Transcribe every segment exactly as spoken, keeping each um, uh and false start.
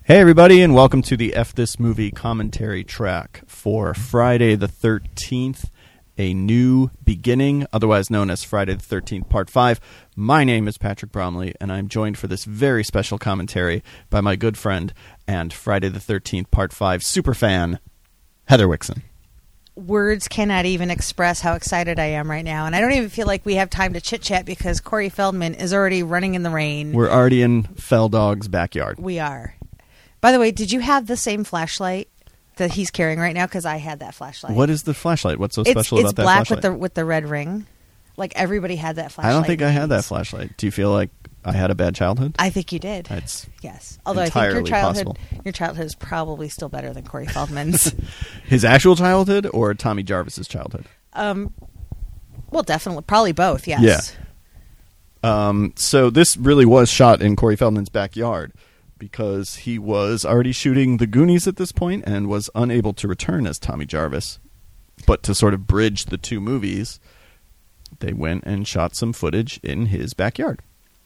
Hey everybody, and welcome to the F This Movie commentary track for Friday the thirteenth, A New Beginning, otherwise known as Friday the thirteenth Part five. My name is Patrick Bromley, and I'm joined for this very special commentary by my good friend and Friday the thirteenth Part five superfan, Heather Wixon. Words cannot even express how excited I am right now, and I don't even feel like we have time to chit-chat because Corey Feldman is already running in the rain. We're already in Fell Dog's backyard. We are. By the way, did you have the same flashlight that he's carrying right now? Because I had that flashlight. What is the flashlight? What's so it's, special it's about that black flashlight? with the with the red ring. Like everybody had that flashlight. I don't think I had that nowadays. flashlight. Do you feel like I had a bad childhood? I think you did. It's yes. Although I think your entirely childhood possible. your childhood is probably still better than Corey Feldman's. His actual childhood or Tommy Jarvis's childhood? um, well, definitely, probably both. Yes. Yeah. Um, so this really was shot in Corey Feldman's backyard because he was already shooting The Goonies at this point and was unable to return as Tommy Jarvis. But to sort of bridge the two movies, they went and shot some footage in his backyard.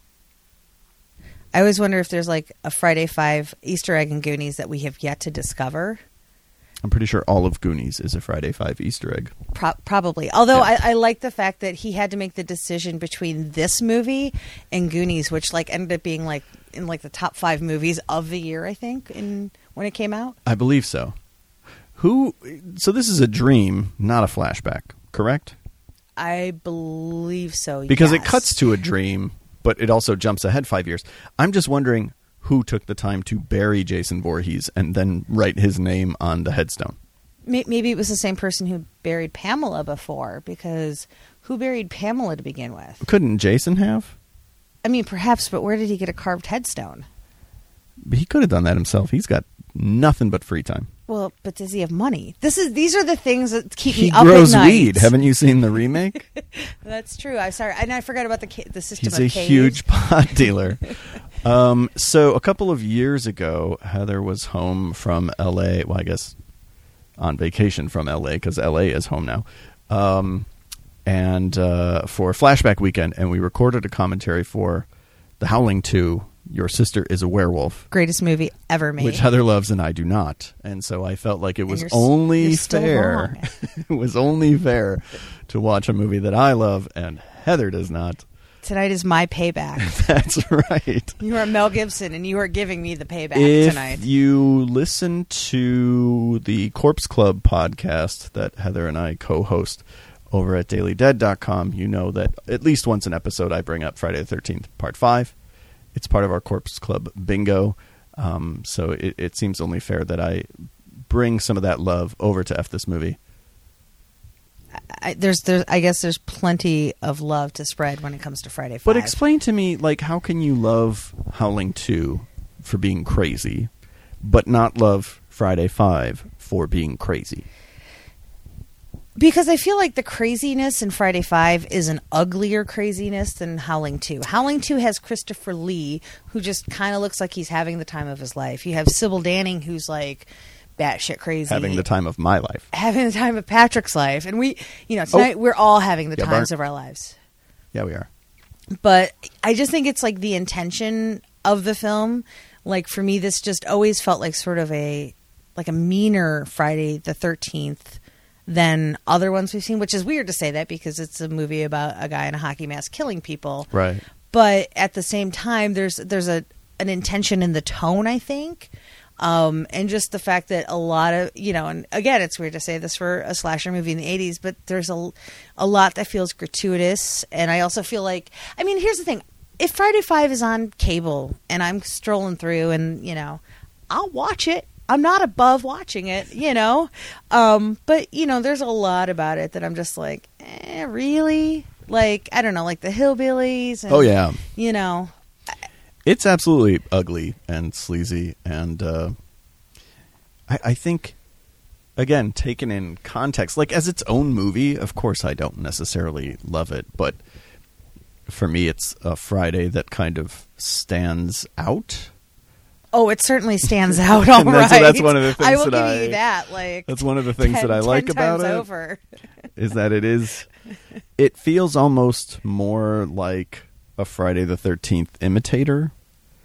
I always wonder if there's like a Friday Five Easter egg in Goonies that we have yet to discover. I'm pretty sure all of Goonies is a Friday Five Easter egg. Pro- probably. Although Yeah. I, I like the fact that he had to make the decision between this movie and Goonies, which like ended up being like in like the top five movies of the year, I think, in when it came out. I believe so. Who? So this is a dream, not a flashback, correct? I believe so. Because yes. it cuts to a dream, but it also jumps ahead five years. I'm just wondering who took the time to bury Jason Voorhees and then write his name on the headstone. Maybe it was the same person who buried Pamela before, because who buried Pamela to begin with? Couldn't Jason have? I mean, perhaps, but where did he get a carved headstone? He could have done that himself. He's got nothing but free time. Well, but does he have money? This is these are the things that keep He me up grows at night. weed. Haven't you seen the remake? That's true. I'm sorry, and I forgot about the ca- the system. He's of a caves. huge pot dealer. um, so a couple of years ago, Heather was home from L A. Well, I guess on vacation from L A because L A is home now. Um, and uh, for Flashback Weekend, and we recorded a commentary for The Howling two. Your Sister is a Werewolf. Greatest movie ever made. Which Heather loves and I do not. And so I felt like it was you're s- only you're still fair. wrong. It was only fair to watch a movie that I love and Heather does not. Tonight is my payback. That's right. You are Mel Gibson, and you are giving me the payback If tonight. you listen to the Corpse Club podcast that Heather and I co-host over at daily dead dot com, you know that at least once an episode I bring up Friday the thirteenth, Part five. It's part of our Corpse Club bingo, um, so it, it seems only fair that I bring some of that love over to F This Movie. I, there's, there's, I guess there's plenty of love to spread when it comes to Friday Five. But explain to me, like, how can you love Howling two for being crazy, but not love Friday five for being crazy? Because I feel like the craziness in Friday Five is an uglier craziness than Howling two. Howling two has Christopher Lee, who just kind of looks like he's having the time of his life. You have Sybil Danning, who's like batshit crazy. Having the time of my life. Having the time of Patrick's life. And we, you know, tonight Oh. we're all having the Yeah, times Bart. of our lives. Yeah, we are. But I just think it's like the intention of the film. Like for me, this just always felt like sort of a, like a meaner Friday the thirteenth than other ones we've seen, which is weird to say that because it's a movie about a guy in a hockey mask killing people. Right. But at the same time, there's there's a an intention in the tone, I think. Um, and just the fact that a lot of, you know, and again, it's weird to say this for a slasher movie in the eighties, but there's a, a lot that feels gratuitous. And I also feel like, I mean, here's the thing. If Friday Five is on cable and I'm strolling through and, you know, I'll watch it. I'm not above watching it, you know. Um, but, you know, there's a lot about it that I'm just like, eh, really? Like, I don't know, like the Hillbillies. And, Oh, yeah. You know. It's absolutely ugly and sleazy. And uh, I, I think, again, taken in context, like as its own movie, of course I don't necessarily love it. But for me, it's a Friday that kind of stands out. Oh, it certainly stands out. All And that's- right, that's one of the things I will that give I- you that. Like That's one of the things ten, that I like ten about times it. Over. Is that it is, it feels almost more like a Friday the thirteenth imitator.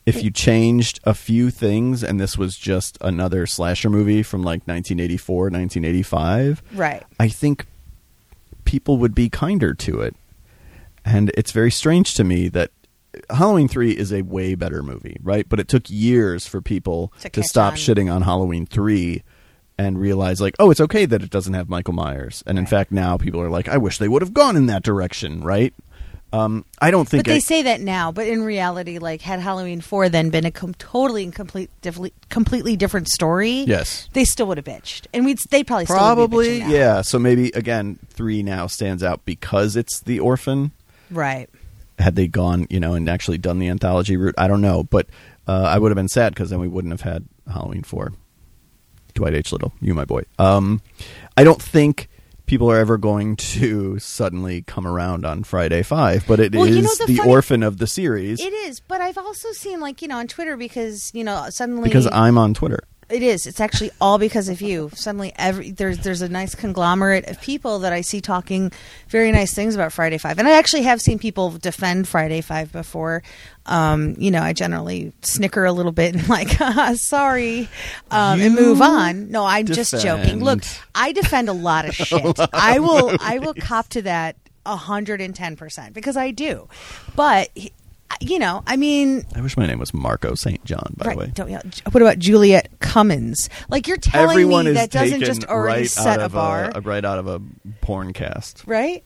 if you changed a few things and this was just another slasher movie from like nineteen eighty-four, nineteen eighty-five, right. I think people would be kinder to it. And it's very strange to me that Halloween three is a way better movie, right? But it took years for people to, to stop on. shitting on Halloween three and realize, like, oh, it's okay that it doesn't have Michael Myers. And in right. fact, now people are like, I wish they would have gone in that direction, right? Um, I don't think... But they I, say that now, but in reality, like, had Halloween four then been a com- totally and complete, diff- completely different story, yes, they still would have bitched. And we'd they probably still probably, would be bitching now. yeah. So maybe, again, three now stands out because it's the orphan. Right. Had they gone, you know, and actually done the anthology route, I don't know. But uh, I would have been sad because then we wouldn't have had Halloween four. Dwight H. Little, you my boy. Um, I don't think people are ever going to suddenly come around on Friday five, but it well, is you know, the, the funny, orphan of the series. It is, but I've also seen, like, you know, on Twitter because, you know, suddenly... Because I'm on Twitter. It is. It's actually all because of you. Suddenly, every there's there's a nice conglomerate of people that I see talking very nice things about Friday Five, and I actually have seen people defend Friday Five before. Um, you know, I generally snicker a little bit and like, sorry, um, and move on. No, I'm defend. just joking. Look, I defend a lot of shit. I will I will cop to that a hundred and ten percent because I do, but. You know, I mean... I wish my name was Marco Saint John, by right, the way. Don't, yeah. What about Juliet Cummins? Like, you're telling Everyone me is that doesn't taken just already right set out a of bar? A, right out of a porn cast. Right?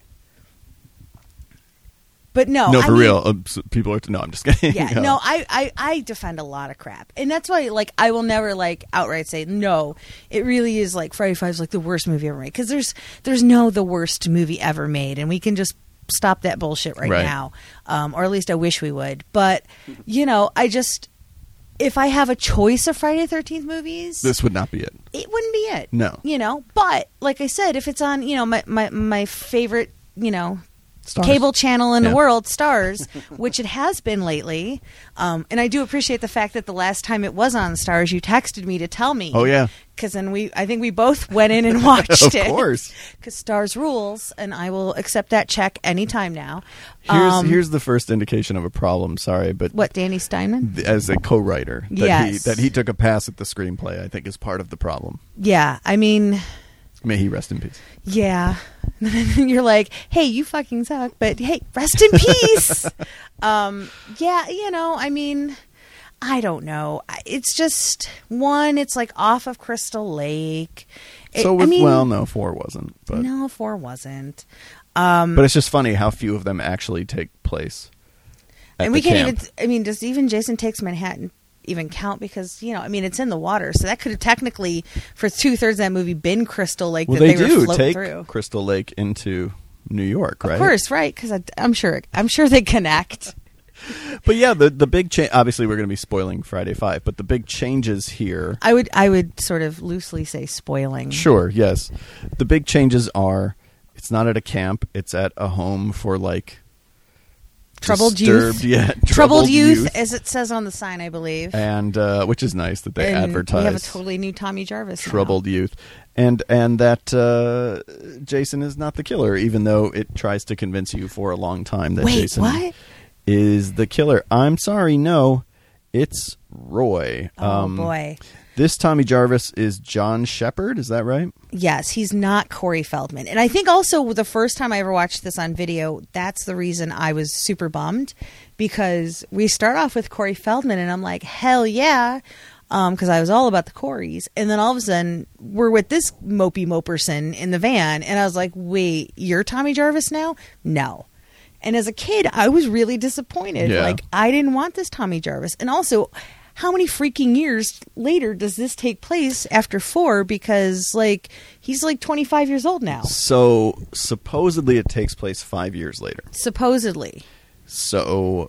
But no, No, I for mean, real. Uh, so people are... No, I'm just kidding. Yeah, no, no, I, I, I defend a lot of crap. And that's why, like, I will never, like, outright say, no, it really is, like, Friday Five is, like, the worst movie ever made. Because there's, there's no the worst movie ever made. And we can just stop that bullshit right, right. now. Um, or at least I wish we would. But, you know, I just... If I have a choice of Friday the thirteenth movies... This would not be it. It wouldn't be it. No. You know? But, like I said, if it's on, you know, my, my, my favorite, you know... Stars. Cable channel in yeah. the world, Stars, which it has been lately. Um, and I do appreciate the fact that the last time it was on Stars, you texted me to tell me. Oh, yeah. Because then we, I think we both went in and watched of it. Of course. Because Stars rules, and I will accept that check anytime now. Here's, um, here's the first indication of a problem, sorry, but... What, Danny Steinman? th- As a co-writer, that, Yes. he, that he took a pass at the screenplay, I think is part of the problem. Yeah, I mean... May he rest in peace. Yeah. You're like, hey, you fucking suck, but hey, rest in peace. um, yeah, you know, I mean, I don't know. It's just, one, it's like off of Crystal Lake. It, so, with, I mean, well, no, four wasn't. But, no, four wasn't. Um, but it's just funny how few of them actually take place at and the we can't camp. even, I mean, does even Jason Takes Manhattan even count? Because, you know, I mean, it's in the water, so that could have technically, for two-thirds of that movie, been Crystal Lake Well, that they, they, do were float take through. Crystal Lake into New York, right? Of course, right? Because I'm sure, I'm sure they connect. But yeah, the the big change. Obviously, we're going to be spoiling Friday Five, but the big changes here. I would I would sort of loosely say spoiling. Sure, yes. The big changes are: it's not at a camp; it's at a home for like troubled disturbed, youth. Yeah, troubled, troubled youth, youth, as it says on the sign, I believe. and uh, which is nice that they and advertise. We have a totally new Tommy Jarvis. now. Troubled youth, and and that uh, Jason is not the killer, even though it tries to convince you for a long time that Wait, Jason what? is the killer. I'm sorry, no, it's Roy. Oh Um, boy. This Tommy Jarvis is John Shepard, is that right? Yes, he's not Corey Feldman. And I think also the first time I ever watched this on video, that's the reason I was super bummed, because we start off with Corey Feldman and I'm like, hell yeah, because um, I was all about the Coreys. And then all of a sudden we're with this mopey moperson in the van and I was like, wait, you're Tommy Jarvis now? No. And as a kid, I was really disappointed. Yeah. Like, I didn't want this Tommy Jarvis. And also, how many freaking years later does this take place after four? Because, like, he's like twenty-five years old now. So supposedly it takes place five years later. Supposedly. So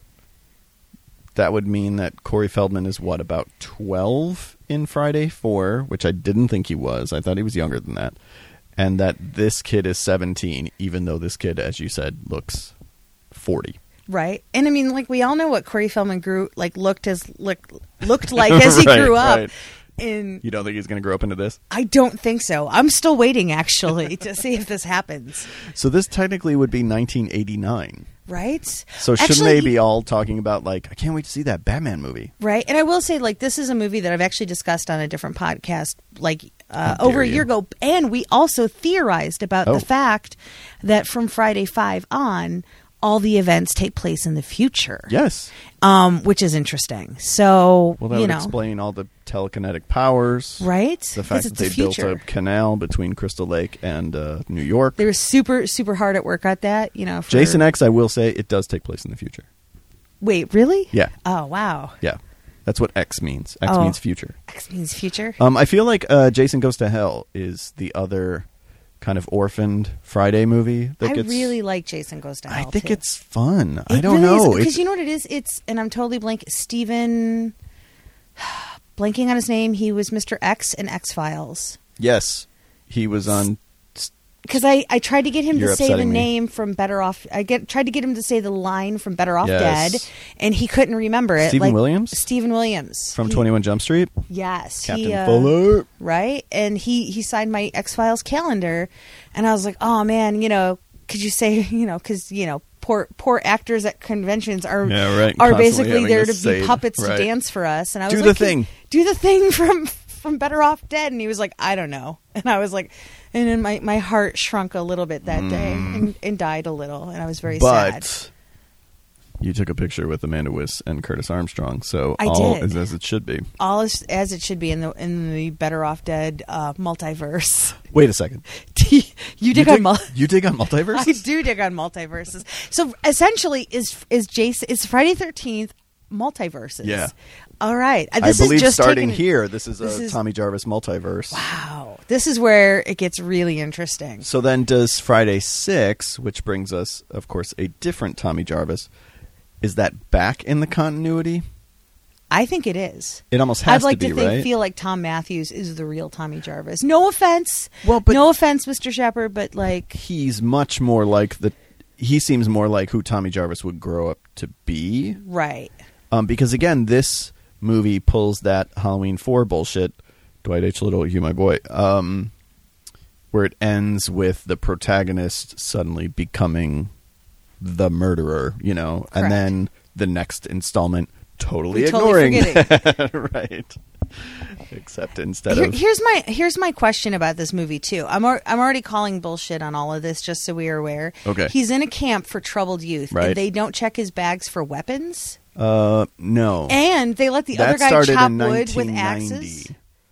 that would mean that Corey Feldman is what, about twelve in Friday four, which I didn't think he was. I thought he was younger than that. And that this kid is seventeen, even though this kid, as you said, looks forty. Right. And I mean, like, we all know what Corey Feldman grew, like, looked as look, looked like as he Right, grew up. right. And You don't think he's going to grow up into this? I don't think so. I'm still waiting, actually, to see if this happens. So this technically would be nineteen eighty-nine. Right? So shouldn't Actually, they be all talking about, like, I can't wait to see that Batman movie? Right. And I will say, like, this is a movie that I've actually discussed on a different podcast, like, uh, How over dare a year you. ago. And we also theorized about Oh. the fact that from Friday five on, all the events take place in the future. Yes. Um, which is interesting. So, Well, that you would know. explain all the telekinetic powers. Right? The 'Cause fact it's that they the built future. a canal between Crystal Lake and uh, New York. They were super, super hard at work at that, you know. For, Jason X, I will say, it does take place in the future. Wait, really? Yeah. Oh, wow. Yeah. That's what X means. X Oh. means future. X means future. Um, I feel like uh, Jason Goes to Hell is the other kind of orphaned Friday movie that I gets. really like Jason Goes to I Hell. think too. it's fun. I It don't really know. because It's- you know what it is. It's and I'm totally blank. Steven, blanking on his name. He was Mister X in X Files. yes, he was on. Because I, I tried to get him You're to say the upsetting me. name from Better Off. I get tried to get him to say the line from Better Off Yes. Dead, and he couldn't remember it. Stephen like, Williams? Stephen Williams From He- twenty-one Jump Street. Yes, Captain he, uh, Fuller. right? And he he signed my X Files calendar, and I was like, oh man, you know, could you say, you know, because you know, poor poor actors at conventions are Yeah, right. are Constantly basically having there to to say- be puppets right. to dance for us, and I was Do like, the thing. do the thing from from Better Off Dead, and he was like, I don't know, and I was like, and then my my heart shrunk a little bit that day and, and died a little, and I was very Mm. But sad. you took a picture with Amanda Wyss and Curtis Armstrong, so I all did. is as it should be. All is as it should be in the in the Better Off Dead uh, multiverse. Wait a second. you You dig dig, on mul- you dig on multiverse? I do dig on multiverses. So essentially, is is Jason? Is Friday thirteenth multiverses? Yeah. All right. Uh, I This believe is just starting taking- here, this is this a is- Tommy Jarvis multiverse. Wow. This is where it gets really interesting. So then does Friday six, which brings us, of course, a different Tommy Jarvis, is that back in the continuity? I think it is. It almost has I'd like to to, be, think, right? feel like Tom Matthews is the real Tommy Jarvis. No offense. Well, but- no offense, Mister Shepard, but like, He's much more like the... He seems more like who Tommy Jarvis would grow up to be. right. Um, because, again, this movie pulls that Halloween four bullshit, Dwight H. Little, you my boy, um, where it ends with the protagonist suddenly becoming the murderer, you know, Correct. and then the next installment totally We're totally ignoring that. Right. Except instead Here- of... here's my here's my question about this movie too. I'm al- I'm already calling bullshit on all of this, just so we are aware. Okay. He's in a camp for troubled youth, Right. and they don't check his bags for weapons, Uh, no. and they let the that other guy started chop in wood with nineteen ninety. axes.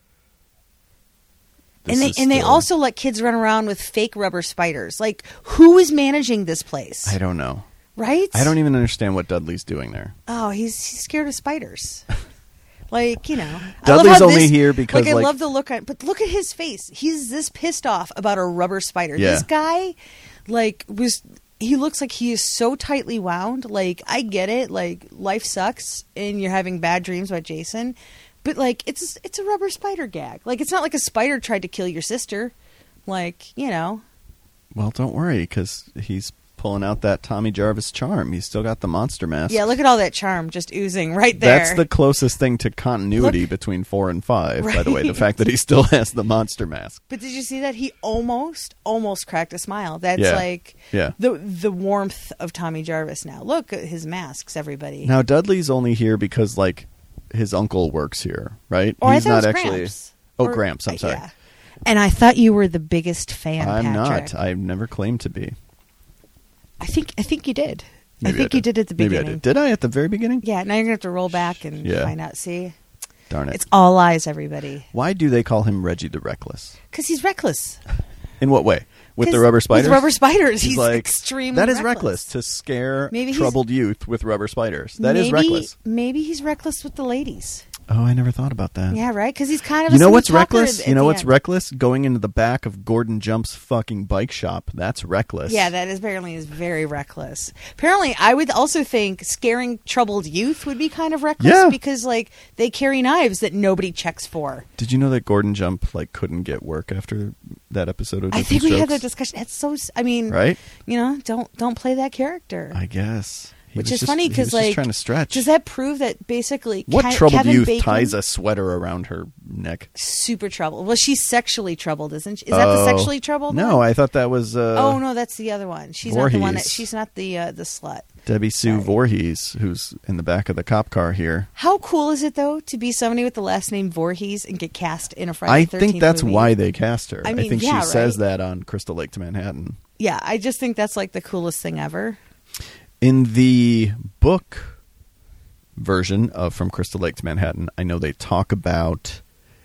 This And they is and they still- also let kids run around with fake rubber spiders. Like, who is managing this place? I don't know. right? I don't even understand what Dudley's doing there. Oh, he's, he's scared of spiders. Like, you know, I love Dudley's how only this- here because, like, I like- love the look on, but look at his face. He's this pissed off about a rubber spider. Yeah. This guy, like, was he looks like he is so tightly wound. Like, I get it. Like, life sucks, and you're having bad dreams about Jason, but like, it's it's a rubber spider gag. Like, it's not like a spider tried to kill your sister. Like, you know, Well, don't worry, because he's pulling out that Tommy Jarvis charm. He's still got the monster mask. yeah. Look at all that charm just oozing right there. That's the closest thing to continuity Look- between four and five, by the way. The Right. fact that he still has the monster mask. But did you see that he almost, almost cracked a smile? That's Yeah. like Yeah. the the warmth of Tommy Jarvis. Now look at his masks, everybody. Now, Dudley's only here because, like, his uncle works here, right? Or he's I thought not it was actually. Gramps. Oh, Or- Gramps. I'm uh, sorry. yeah. And I thought you were the biggest fan. I'm Patrick. not. I've never claimed to be. I think I think you did. Maybe I think you did. did at the Maybe I beginning. did. Did I at the very beginning? Yeah. Now you're gonna have to roll back and Yeah. find out. See, Darn it. it's all lies, everybody. Why do they call him Reggie the Reckless? Because he's reckless. In what way? With the 'Cause rubber spiders? With rubber spiders, He's, he's, like, extremely. that is reckless. reckless to scare Maybe he's- troubled youth with rubber spiders. That is maybe, reckless. Maybe he's reckless with the ladies. Oh, I never thought about that. Yeah, right. Because he's kind of. You a know smooth what's talker reckless? at You know the what's end. reckless? Going into the back of Gordon Jump's fucking bike shop. That's reckless. Yeah, that is apparently is very reckless. Apparently, I would also think scaring troubled youth would be kind of reckless Yeah. because, like, they carry knives that nobody checks for. Did you know that Gordon Jump like couldn't get work after that episode of I Different think we had Strokes? that discussion. That's so. s- I mean, Right? You know, don't don't play that character. I guess He Which was is just- funny he was because, just like, trying to stretch. does that prove that basically What Ke- troubled Kevin youth Bacon, ties a sweater around her neck? super troubled? Well, she's sexually troubled, isn't she? Is that the Oh. sexually troubled No, one? I thought that was uh, oh, no, that's the other one. She's not the one that, Voorhees. she's not the uh, the slut. Debbie Sue Sorry. Voorhees, who's in the back of the cop car here. How cool is it, though, to be somebody with the last name Voorhees and get cast in a Friday I the thirteenth think that's movie? why they cast her. I mean, think yeah, she says right? that on Crystal Lake to Manhattan. Yeah, I just think that's like the coolest thing ever. In the book version of From Crystal Lake to Manhattan, I know they talk about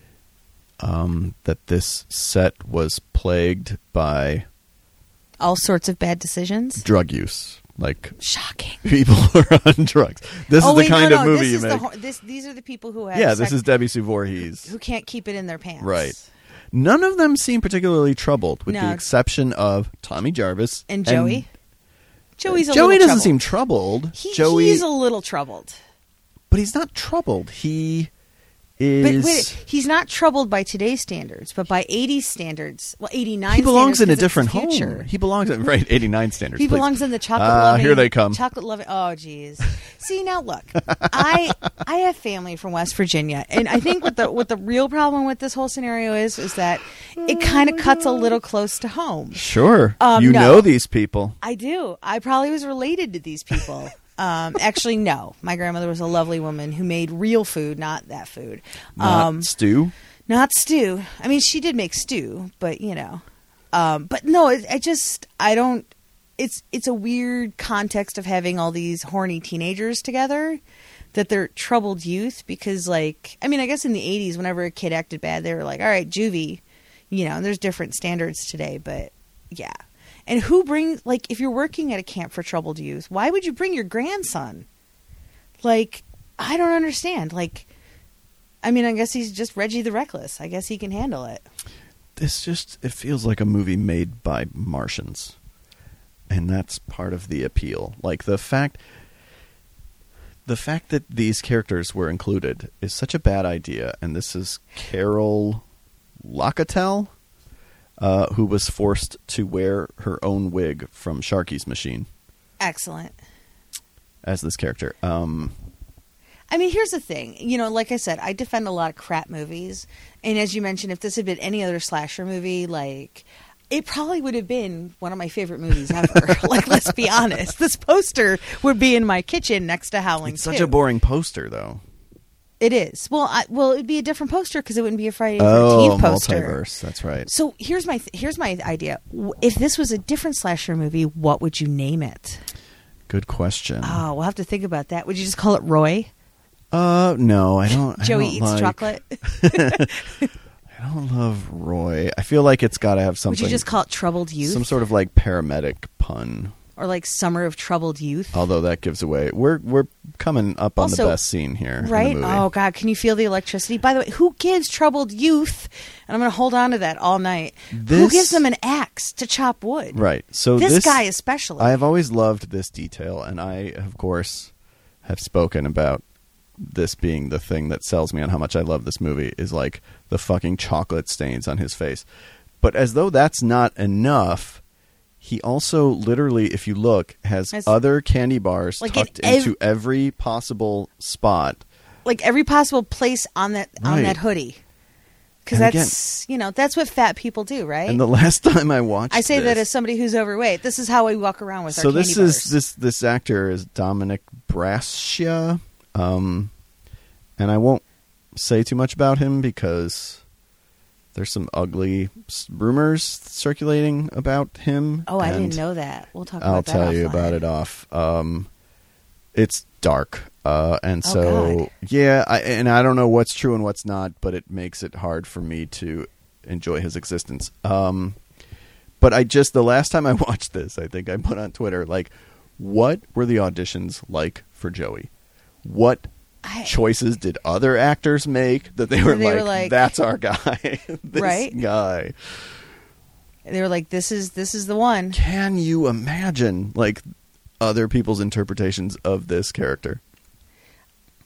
um, that this set was plagued by All sorts of bad decisions. drug use. Like, Shocking. people are on drugs. This oh, is wait, the kind no, no, of movie this you is make. The, ho- this, these are the people who have Yeah, this sex- is Debbie Sue Voorhees. who can't keep it in their pants. Right. None of them seem particularly troubled, with No. the exception of Tommy Jarvis. And Joey. Joey's a Joey little doesn't troubled. seem troubled. He, Joey, he's a little troubled. but he's not troubled. He But is. wait, he's not troubled by today's standards, but by eighties standards. Well, eighty-nine. he belongs in a standards 'cause it's different the future. home. He belongs in right eighty-nine standards. He please. belongs in the chocolate Ah, loving. here they come. Chocolate loving. Oh, geez. See now, look, I I have family from West Virginia, and I think what the what the real problem with this whole scenario is is that it kind of cuts a little close to home. Sure, Um, you no. know these people. I do. I probably was related to these people. Um, actually, no. My grandmother was a lovely woman who made real food, not that food. Not Um, stew. Not stew. I mean, she did make stew, but you know, um, but no. It, I just I don't. It's it's a weird context of having all these horny teenagers together, that they're troubled youth because, like, I mean, I guess in the eighties, whenever a kid acted bad, they were like, all right, juvie, you know. And there's different standards today, but yeah. And who brings, like, if you're working at a camp for troubled youth, why would you bring your grandson? Like, I don't understand. Like, I mean, I guess he's just Reggie the Reckless. I guess he can handle it. This just it feels like a movie made by Martians, and that's part of the appeal. Like the fact, the fact that these characters were included is such a bad idea. And this is Carol Locatell, uh, who was forced to wear her own wig from Sharky's Machine Excellent. as this character. Um, I mean, here's the thing. You know, like I said, I defend a lot of crap movies. And as you mentioned, if this had been any other slasher movie, like, it probably would have been one of my favorite movies ever. Like, let's be honest. This poster would be in my kitchen next to Howling it's such two. a boring poster, though. It is. Well, I, well, it'd be a different poster because it wouldn't be a Friday the Oh, thirteenth poster. multiverse. That's right. So here's my th- here's my idea. W- If this was a different slasher movie, what would you name it? Good question. Oh, we'll have to think about that. Would you just call it Roy? Uh, no, I don't. I Joey don't eats like- chocolate. I don't love Roy. I feel like it's got to have something. Would you just call it Troubled Youth? some sort of like paramedic pun? Or like Summer of Troubled Youth? Although that gives away. We're we're coming up on Also, the best scene here, in the Right? movie. Oh, God. Can you feel the electricity? By the way, who gives Troubled Youth, and I'm going to hold on to that all night, who This- gives them an axe to chop wood? Right. So This, this, guy especially. I have always loved this detail, and I, of course, have spoken about this being the thing that sells me on how much I love this movie is like the fucking chocolate stains on his face. But as though that's not enough, he also literally, if you look, has Has- other candy bars Like in tucked ev- into every possible spot. Like every possible place on that on Right. that hoodie. Because And that's, you know, that's what fat people do, right? And the last time I watched I say that this- as somebody who's overweight. This is how we walk around with so our candy this bars. is this this actor is Dominic Brascia, um, and I won't say too much about him because there's some ugly s- rumors circulating about him. Oh, I and didn't know that. We'll talk about I'll that tell you offline. about it off. Um, it's dark, uh, and Oh, so God. yeah, I, and I don't know what's true and what's not, but it makes it hard for me to enjoy his existence. Um, but I just the last time I watched this, I think I put on Twitter like, what were the auditions like for Joey? What I- choices did other actors make that they were, They like, were like- that's our guy, this Right? guy? They were like, "This is this is the one." Can you imagine like other people's interpretations of this character?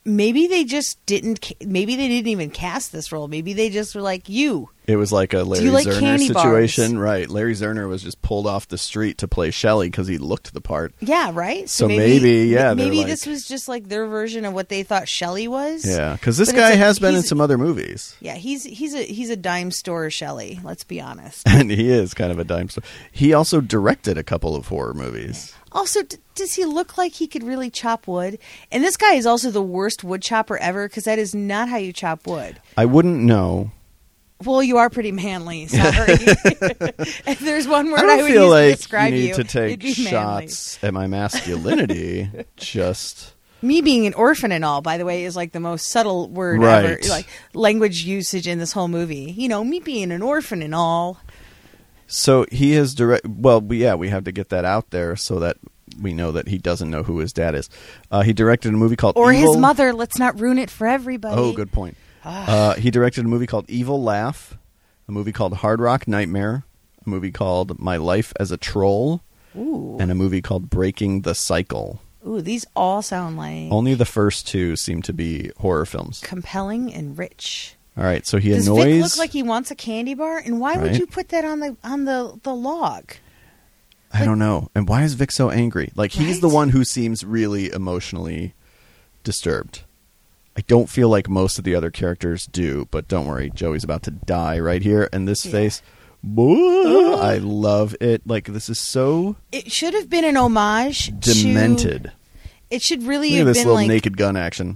maybe they just didn't. ca- Maybe they didn't even cast this role. Maybe they just were like, "You." It was like a Larry you like Zerner candy situation, bars? right? Larry Zerner was just pulled off the street to play Shelley because he looked the part. Yeah, right. So maybe, yeah, they're maybe like- this was just like their version of what they thought Shelley was. Yeah, because this But it's guy like- has been in he's- some other movies, Yeah, he's he's a he's a dime store Shelley. Let's be honest. and he is kind of a dime store. He also directed a couple of horror movies. Also, d- does he look like he could really chop wood? And this guy is also the worst wood chopper ever because that is not how you chop wood. I wouldn't know. Well, you are pretty manly. Sorry. If there's one word I I, don't would feel use like to describe you need you, to it'd take be manly. shots at my masculinity. Just Me being an orphan and all, by the way, is like the most subtle word Right. ever. Like language usage in this whole movie. You know, me being an orphan and all. so he has direct. Well, we, yeah, we have to get that out there so that we know that he doesn't know who his dad is. Uh, he directed a movie called Or Evil. his mother. Let's not ruin it for everybody. Oh, good point. Uh, he directed a movie called Evil Laugh, a movie called Hard Rock Nightmare, a movie called My Life as a Troll, Ooh. and a movie called Breaking the Cycle. Ooh, these all sound like Only the first two seem to be horror films. compelling and rich. All right, so he Does annoys. Vic look like he wants a candy bar? And why would Right. you put that on the on the, the log? I don't know. And why is Vic so angry? Like, he's the Right? one who seems really emotionally disturbed. I don't feel like most of the other characters do, but don't worry, Joey's about to die right here. And this Yeah. face, whoa, I love it. Like, this is so It should have been an homage demented. to. It should really Look at have this been little like. Naked Gun action.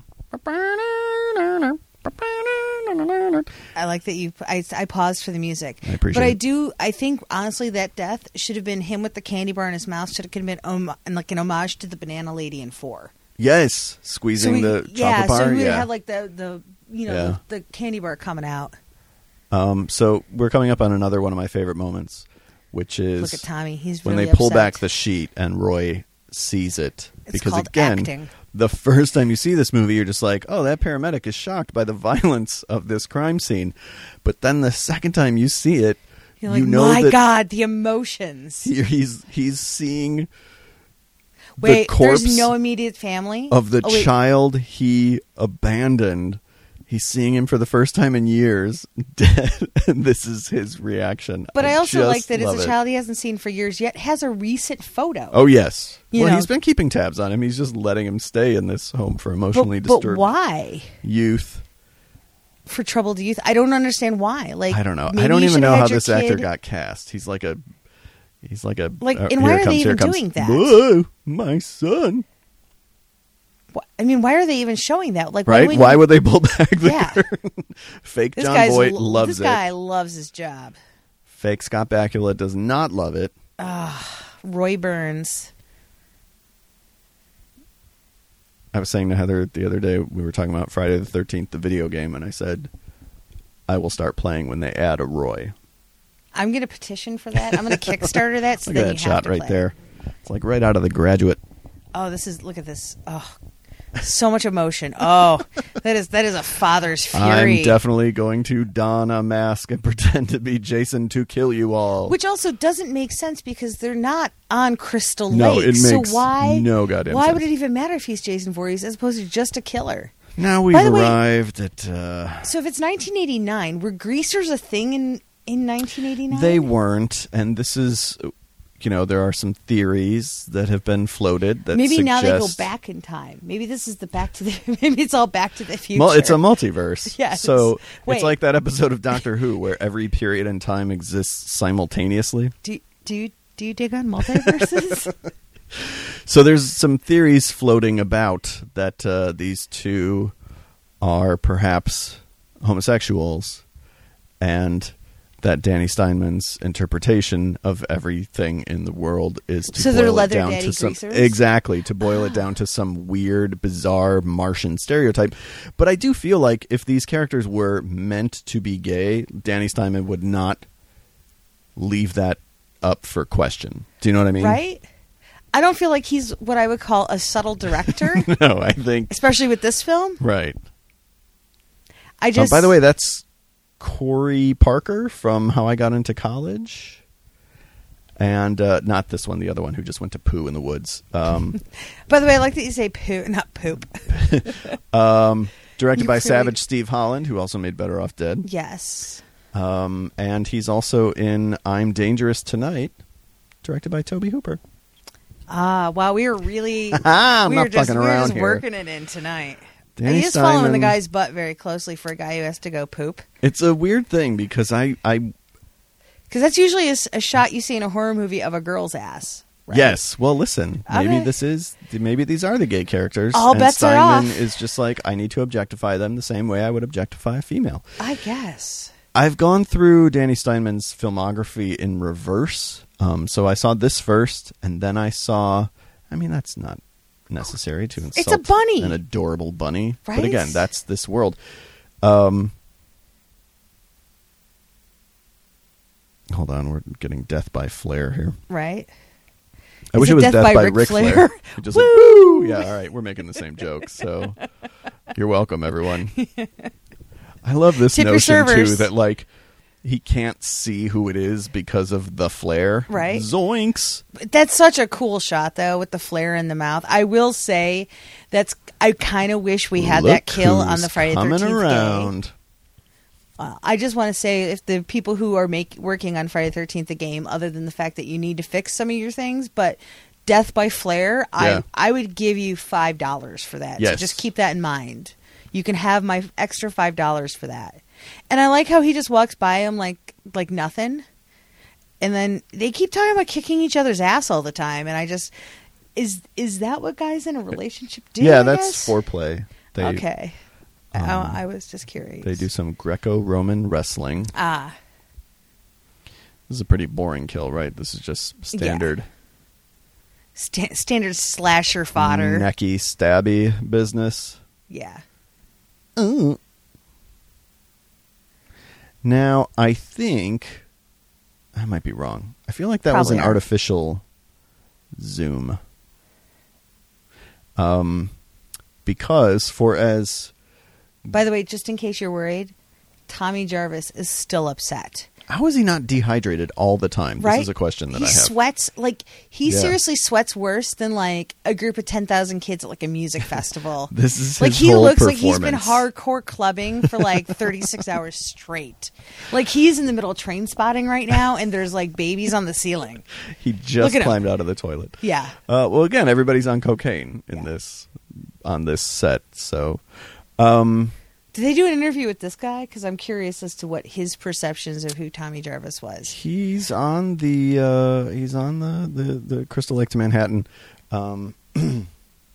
I like that you. I, I paused for the music. I appreciate But I it. do. I think honestly that death should have been him with the candy bar in his mouth. Should have been um, and like an homage to the Banana Lady in Four. Yes, squeezing we- the yeah, chocolate bar. so we would yeah. have like the the you know Yeah. the, the candy bar coming out. Um, so we're coming up on another one of my favorite moments, which is Look at Tommy. He's when really they pull upset. back the sheet and Roy sees it. It's because called again, acting. the first time you see this movie, you're just like, oh, that paramedic is shocked by the violence of this crime scene. But then the second time you see it, You're like, you know my that God, the emotions. he- he's he's seeing Wait, the corpse there's no immediate family of the Oh, wait. child he abandoned. He's seeing him for the first time in years, dead, and this is his reaction. But I, also just like that love it's a it. child he hasn't seen for years yet has a recent photo. Oh yes, You well know. he's been keeping tabs on him. He's just letting him stay in this home for but, emotionally but disturbed why? youth. For troubled youth, I don't understand why. Like I don't know. maybe I don't you even should know have how had your this actor kid- got cast. He's like a, he's like a Like, uh, and why here are it they comes, here even it comes. doing that? Whoa, my son! Wh- I mean, why are they even showing that? Like, why, Right? would Why you- would they pull back the Yeah. curtain? Fake this John guy's Voight lo- loves this guy it. loves his job. Fake Scott Bakula does not love it. Roy Burns. I was saying to Heather the other day, we were talking about Friday the thirteenth, the video game, and I said, I will start playing when they add a Roy. I'm going to petition for that. I'm going to Kickstarter that. So Look at then that you have shot to right play. there. It's like right out of The Graduate. Oh, this is look at this. Oh, so much emotion. Oh, that is that is a father's fury. I'm definitely going to don a mask and pretend to be Jason to kill you all. Which also doesn't make sense because they're not on Crystal No, Lake. it makes so why? no goddamn Why sense. would it even matter if he's Jason Voorhees as opposed to just a killer? Now we've By the way- arrived at. Uh, So if it's nineteen eighty-nine, were greasers a thing in in nineteen eighty-nine? they weren't, and this is, you know, there are some theories that have been floated that Maybe now they go suggest- back in time. Maybe this is the back to the. Maybe it's all back to the future. Well, it's a multiverse. Yes. So Wait. it's like that episode of Doctor Who where every period in time exists simultaneously. Do do you do you dig on multiverses? So there's some theories floating about that uh, these two are perhaps homosexuals, and that Danny Steinman's interpretation of everything in the world is to So they're boil it leather down daddy to some greasers? exactly to boil it down to some weird, bizarre Martian stereotype. But I do feel like if these characters were meant to be gay, Danny Steinman would not leave that up for question. Do you know what I mean? Right? I don't feel like he's what I would call a subtle director, No, I think especially with this film. right. I Uh, just by the way, that's Corey Parker from How I Got Into College. And uh, not this one, the other one who just went to poo in the woods. Um, By the way, I like that you say poo, not poop. um, directed You by clearly- Savage Steve Holland, who also made Better Off Dead. Yes. Um, and he's also in I'm Dangerous Tonight, directed by Toby Hooper. Ah, wow, we were really I'm we not were just, fucking we were around just here. working it in tonight. Danny he is following the Steinman- guy's butt very closely for a guy who has to go poop. It's a weird thing because I, I Because that's usually a, s- a shot you see in a horror movie of a girl's ass. Right? yes. Well, listen, maybe Okay. this is maybe these are the gay characters. All and bets are Steinman off. is just like I need to objectify them the same way I would objectify a female. I guess. I've gone through Danny Steinman's filmography in reverse. Um, so I saw this first, and then I saw. I mean, that's not necessary to insult a bunny. an adorable bunny. Right? But again, that's this world. Um, hold on, we're getting Death by Flare here. Right? I Is wish it it was Death Death, by by, Ric Ric Flair. Flair? We're just like, woo! Yeah, all right, we're making the same joke. So you're welcome, everyone. I love this Tip your notion too servers. that like he can't see who it is because of the flare. Right. Zoinks. That's such a cool shot, though, with the flare in the mouth. I will say that's. I kind of wish we had Look that kill who's on the Friday the coming thirteenth around. game. Uh, I just want to say, if the people who are make, working on Friday the thirteenth the game, other than the fact that you need to fix some of your things, but Death by Flare, Yeah. I I would give you five dollars for that. So Yes. just keep that in mind. You can have my extra five dollars for that. And I like how he just walks by him like like nothing. And then they keep talking about kicking each other's ass all the time. And I just is is that what guys in a relationship do? yeah, I that's guess? foreplay. They, okay. um, I, I was just curious. They do some Greco-Roman wrestling. Ah, This is a pretty boring kill, right? This is just standard sta- standard slasher fodder. necky, stabby business. Yeah. Uh. Now, I think I might be wrong. I feel like that was Probably an are. artificial zoom. Um, because for as By the way, just in case you're worried, Tommy Jarvis is still upset. how is he not dehydrated all the time? Right? This is a question that he I have. sweats like he Yeah. seriously sweats worse than like a group of ten thousand kids at like a music festival. This is like his he whole looks like he's been performance. hardcore clubbing for like thirty-six hours straight. Like he's in the middle of train spotting right now, and there's like babies on the ceiling. He just Look at him. climbed out of the toilet. Yeah. Uh, well, again, everybody's on cocaine in Yeah. this on this set, so. Um, Did they do an interview with this guy? Because I'm curious as to what his perceptions of who Tommy Jarvis was. He's on the uh, he's on the, the, the Crystal Lake to Manhattan, um, and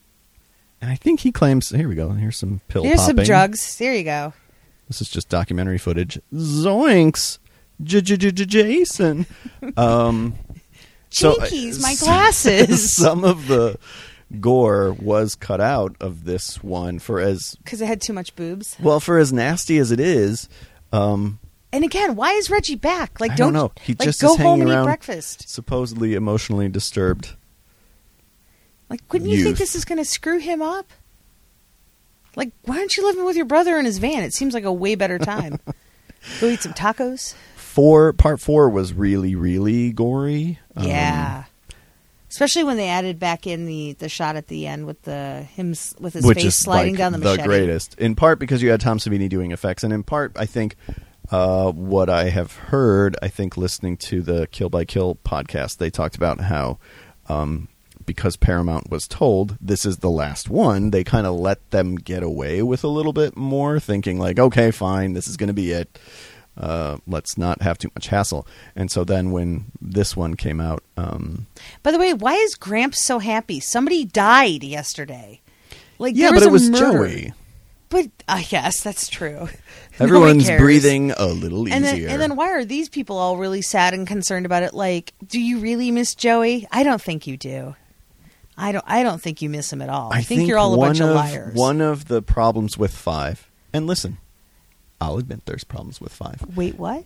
I think he claims. Here we go. Here's some pill. Here's some popping. drugs. There you go. This is just documentary footage. Zoinks, J- J- J- J- Jason. Um, so, uh, Jinkies, my glasses. Some of the gore was cut out of this one for as Because it had too much boobs. well for as nasty as it is. Um, And again, why is Reggie back? Like, I don't, don't know. He like, just go is hanging home and around. eat breakfast. Supposedly emotionally disturbed. Like, wouldn't you think Youth. this is going to screw him up? Like, why aren't you living with your brother in his van? It seems like a way better time. Go eat some tacos. Four part four was really really gory. Um, Yeah. Especially when they added back in the, the shot at the end with the him s- with his which face is sliding like down the the machete. greatest. In part because you had Tom Savini doing effects, and in part I think uh, what I have heard, I think listening to the Kill by Kill podcast, they talked about how um, because Paramount was told this is the last one, they kind of let them get away with a little bit more, thinking like, okay, fine, this is going to be it. Uh, let's not have too much hassle. And so then when this one came out, um, By the way, why is Gramps so happy? Somebody died yesterday. Like, yeah, there was but it a was murder. Joey. But I guess that's true. Everyone's Nobody cares. breathing a little easier. And then, and then, why are these people all really sad and concerned about it? Like, do you really miss Joey? I don't think you do. I don't. I don't think you miss him at all. I, think, you're all a one bunch of, of liars. One of the problems with Five, and listen, I'll admit there's problems with Five, Wait, what?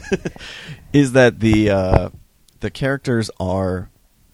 is that the uh, the characters are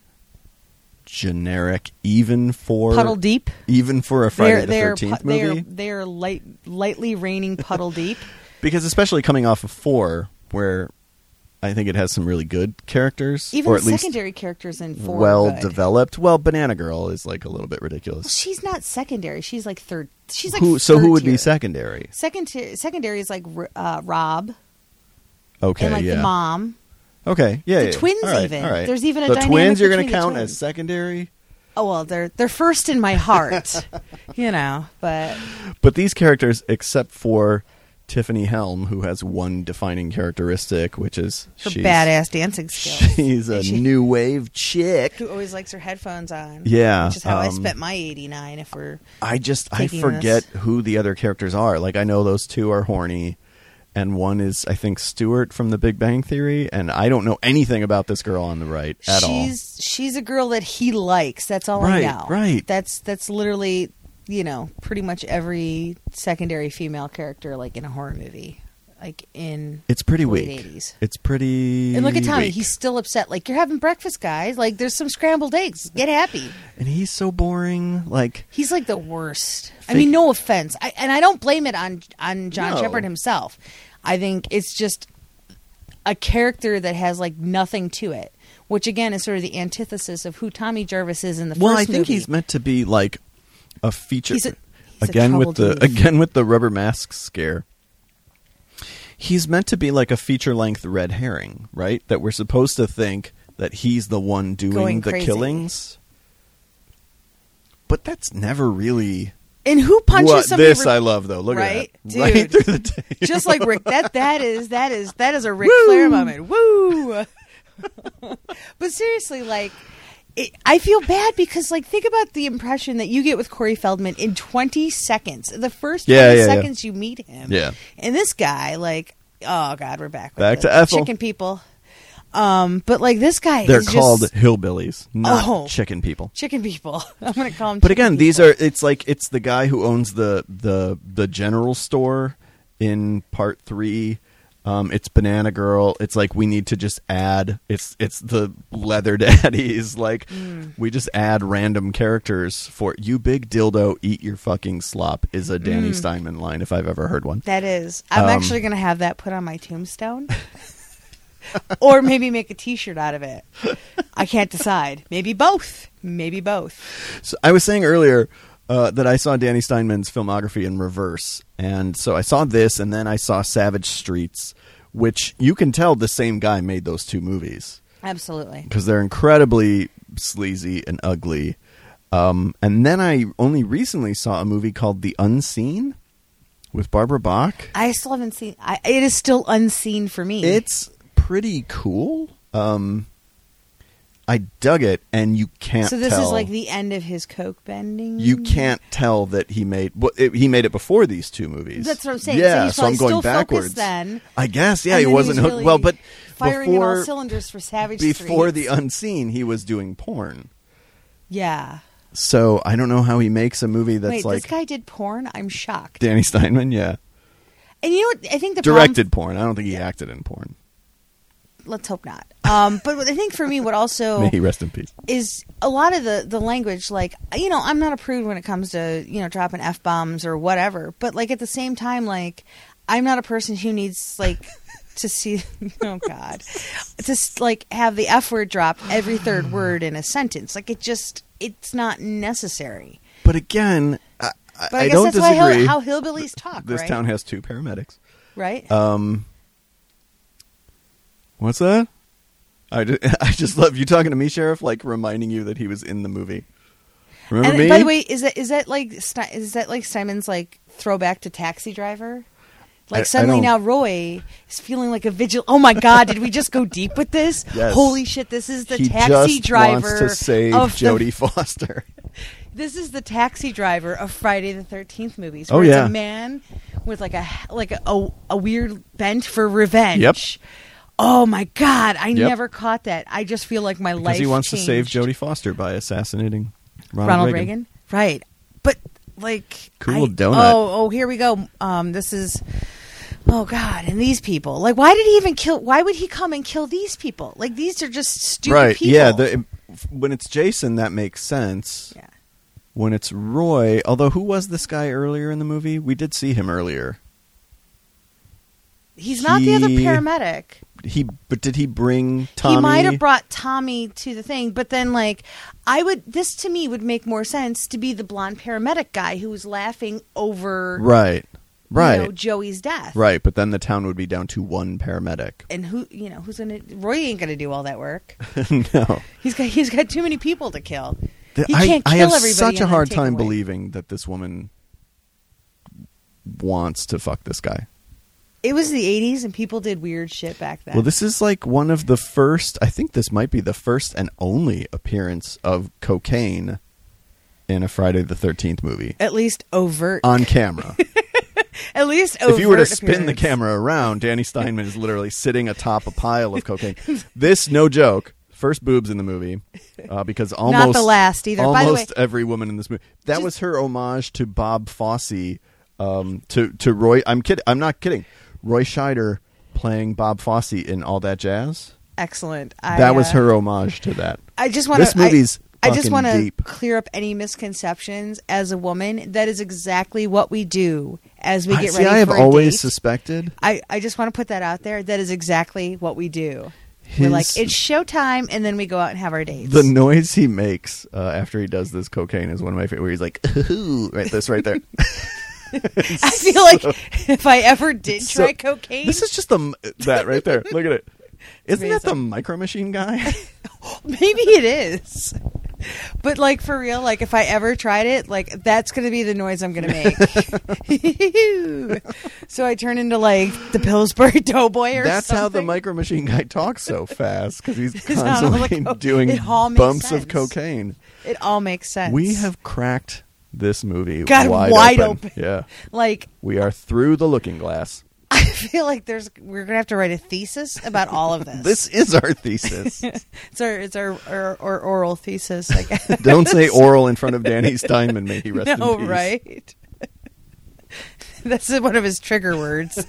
generic, even for Puddle deep. even for a Friday They're the they're Thirteenth pu- they are movie, they are light lightly raining puddle deep. because especially coming off of four, where I think it has some really good characters, Even or the at least secondary characters in four. well are good. developed. Well, Banana Girl is like a little bit ridiculous. Well, she's not secondary. She's like third. She's like who, so third who would tier. be secondary? Second tier, secondary is like uh, Rob Okay, and like yeah. the mom. Okay, yeah, The yeah. twins all right, even. All right. There's even a the dynamic twins you're gonna between the count twins. as secondary. Oh well, they're they're first in my heart, you know. But But these characters, except for Tiffany Helm, who has one defining characteristic, which is her she's, badass dancing skills. she's a She- new wave chick. Who always likes her headphones on. Yeah, Which is how I um, spent my eighty-nine. If we're I just I taking forget this. who the other characters are. Like I know those two are horny, and one is I think Stewart from The Big Bang Theory, and I don't know anything about this girl on the right at all. she's she's a girl that he likes. That's all Right, I know. right. That's that's literally, you know, pretty much every secondary female character like in a horror movie, like in It's pretty the late weak. eighties. It's pretty. And look at Tommy. weak. He's still upset. Like, you're having breakfast, guys. Like, there's some scrambled eggs. Get happy. and he's so boring. Like He's like the worst. I Fake- mean, no offense. I, and I don't blame it on on John No. Shepard himself. I think it's just a character that has like nothing to it, which again is sort of the antithesis of who Tommy Jarvis is in the well, first I think movie. he's meant to be like a feature. He's a- he's a again with the troubled youth. again with the rubber mask scare. He's meant to be like a feature length red herring, right? That we're supposed to think that he's the one doing Going the crazy. killings. But that's never really. And who punches What- somebody? this re- I love though. Look Right? at that, right Dude. through the tape. just like Rick. That that is that is that is a Ric Woo! Flair moment. Woo! But seriously, like, it, I feel bad because, like, think about the impression that you get with Corey Feldman in twenty seconds. The first twenty Yeah, yeah, yeah. seconds you meet him. Yeah. And this guy, like, oh god, we're back. With Back the to Ethel. chicken people. Um, but like this guy, They're is called just hillbillies, not Oh. chicken people. chicken people. I'm gonna call him. But chicken again, these people. are it's like it's the guy who owns the the the general store in part three. Um, it's Banana Girl. It's like we need to just add. It's it's the leather daddies. Like Mm. we just add random characters for you. Big dildo, eat your fucking slop is a Danny Mm. Steinman line if I've ever heard one. That is. I'm Um, actually gonna have that put on my tombstone. Or maybe make a T-shirt out of it. I can't decide. Maybe both. Maybe both. So I was saying earlier uh, that I saw Danny Steinman's filmography in reverse, and so I saw this, and then I saw Savage Streets, which you can tell the same guy made those two movies Absolutely. because they're incredibly sleazy and ugly. Um, and then I only recently saw a movie called The Unseen with Barbara Bach. I still haven't seen. I, it is still unseen for me. It's pretty cool. Um, I dug it, and you can't. so this tell. is like the end of his coke bending. You can't tell that he made well, it, he made it before these two movies. That's what I'm saying. Yeah, so, he's so I'm probably going still backwards. focused then. I guess, yeah, and he then wasn't was hooked. really Well, but firing in all before cylinders for Savage before Streets. the Unseen, he was doing porn. yeah. So I don't know how he makes a movie that's Wait, like this guy did porn. I'm shocked. Danny Steinman. Yeah, And you know what? I think the directed porn. I don't think he acted in porn. Problem, let's hope not. Um, but I think for me, what also May he rest in peace. is a lot of the, the language, like, you know, I'm not a prude when it comes to, you know, dropping F-bombs or whatever. But, like, at the same time, like, I'm not a person who needs, like, to see, oh, God, to, like, have the F word dropped every third word in a sentence. Like, it just, it's not necessary. But again, I, I, But I, I guess don't that's disagree. why how, how hillbillies talk, this right? town has two paramedics. Right? Um, what's that? I just, I just love you talking to me, Sheriff, like reminding you that he was in the movie. Remember and me? by the way, is that is that like Ste- is that like Simon's like throwback to Taxi Driver? I- Like I suddenly don't- now Roy is feeling like a vigil. Oh my God! Did we just go deep with this? Yes. Holy shit! This is the he taxi just driver wants to save of the- Jodie Foster. This is the taxi driver of Friday the thirteenth movies. Oh, Where yeah. it's a man with like a like a, a, a weird bent for revenge. Yep. Oh my God! I Yep. never caught that. I just feel like my Because life he wants changed. to save Jodie Foster by assassinating Ronald, Ronald Reagan. Reagan. Right. But like Cool I- donut. Oh, oh, here we go. Um this is Oh God, and these people. Like why did he even kill why would he come and kill these people? Like these are just stupid Right, people. yeah. The, when it's Jason, that makes sense. Yeah. When it's Roy, although who was this guy earlier in the movie? We did see him earlier. He's not the other He- paramedic. He, but did he bring Tommy? He might have brought Tommy to the thing, but then like I would. This to me would make more sense to be the blonde paramedic guy who was laughing over Right, right, you know, Joey's death. right. But then the town would be down to one paramedic. And who you know who's gonna? Roy ain't gonna do all that work. No, He's got he's got too many people to kill. The- He I, can't I kill have everybody such a and then hard take time away. believing that this woman wants to fuck this guy. It was the eighties, and people did weird shit back then. Well, this is like one of the first, I think this might be the first and only appearance of cocaine in a Friday the thirteenth movie. At least overt. On camera. At least overt. If you were to spin the appearance. camera around, Danny Steinman is literally sitting atop a pile of cocaine. This, no joke, first boobs in the movie, uh, because almost Not the last either. By the Almost way- every woman in this movie. That Just- was her homage to Bob Fosse, um, to to Roy. I'm kidding. I'm not kidding. Roy Scheider playing Bob Fosse in All That Jazz. Excellent. I, That was uh, her homage to that. I just want This movie's I, I just fucking want to deep. clear up any misconceptions. As a woman, that is exactly what we do as we I- get See, ready I have for a always date. suspected. I, I just want to put that out there. That is exactly what we do. His, We're like, it's showtime, and then we go out and have our dates. the noise he makes uh, after he does this cocaine is one of my favorite. Where he's like, ooh, right, this right there. I feel like if I ever did So- try cocaine, This is just the that right there. Look at it. Isn't that the amazing. Micro Machine guy? maybe it is. But like for real, like if I ever tried it, like that's gonna be the noise I'm gonna make. So I turn into like the Pillsbury Doughboy or That's something. how the Micro Machine guy talks so fast because he's It's not all constantly the co- doing it all makes bumps sense. of cocaine. It all makes sense. We have cracked this movie Got it wide, wide open. open. Yeah, like we are through the looking glass. I feel like there's we're gonna have to write a thesis about all of this. This is our thesis. it's our it's our, our, our oral thesis. I guess. Don't say oral in front of Danny Steinman. May he rest no, in peace. right? That's one of his trigger words.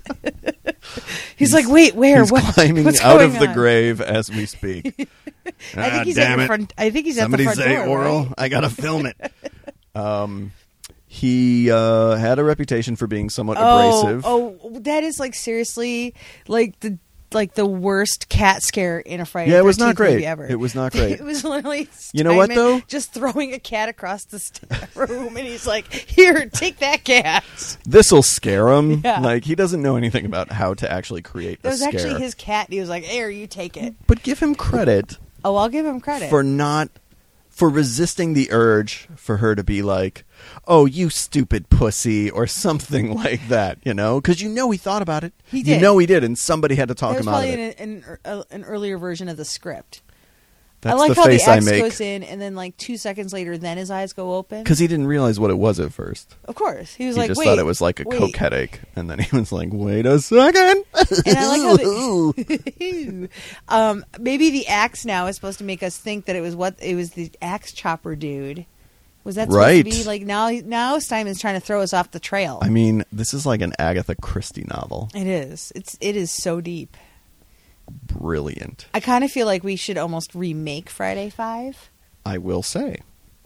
He's, like, wait, where? He's what, climbing what's out going of the on? grave as we speak. I Ah, think he's damn at the it. front. I think he's Somebody at the front say door. oral. right? I gotta film it. um, he uh, had a reputation for being somewhat Oh, abrasive. oh, that is like seriously like the like the worst cat scare in a Friday. Yeah, it the was not thirteenth movie great. ever. It was not great. It was literally. You know what, Steinman though? Just throwing a cat across the st- room, and he's like, "Here, take that cat." This'll scare him. Yeah. Like he doesn't know anything about how to actually create That a was scare. actually his cat. And he was like, "Here, you take it." But give him credit Oh, I'll give him credit. for not for resisting the urge for her to be like, "Oh, you stupid pussy," or something like that. You know, because you know he thought about it. He You did. know he did, and somebody had to talk That was him out of probably it. an, an, an, an earlier version of the script. That's I like the how face the I X make. goes in, and then like two seconds later, then his eyes go open. Because he didn't realize what it was at first. Of course, he was He like, just "Wait, thought it was like a wait." coke headache. And then he was like, wait a second. And I like how the, um, maybe the axe now is supposed to make us think that it was what it was the axe chopper dude. Was that supposed Right. to be like now? Now Steinman's trying to throw us off the trail. I mean, this is like an Agatha Christie novel. it is. It's it is so deep. Brilliant. I kind of feel like we should almost remake Friday Five. I will say.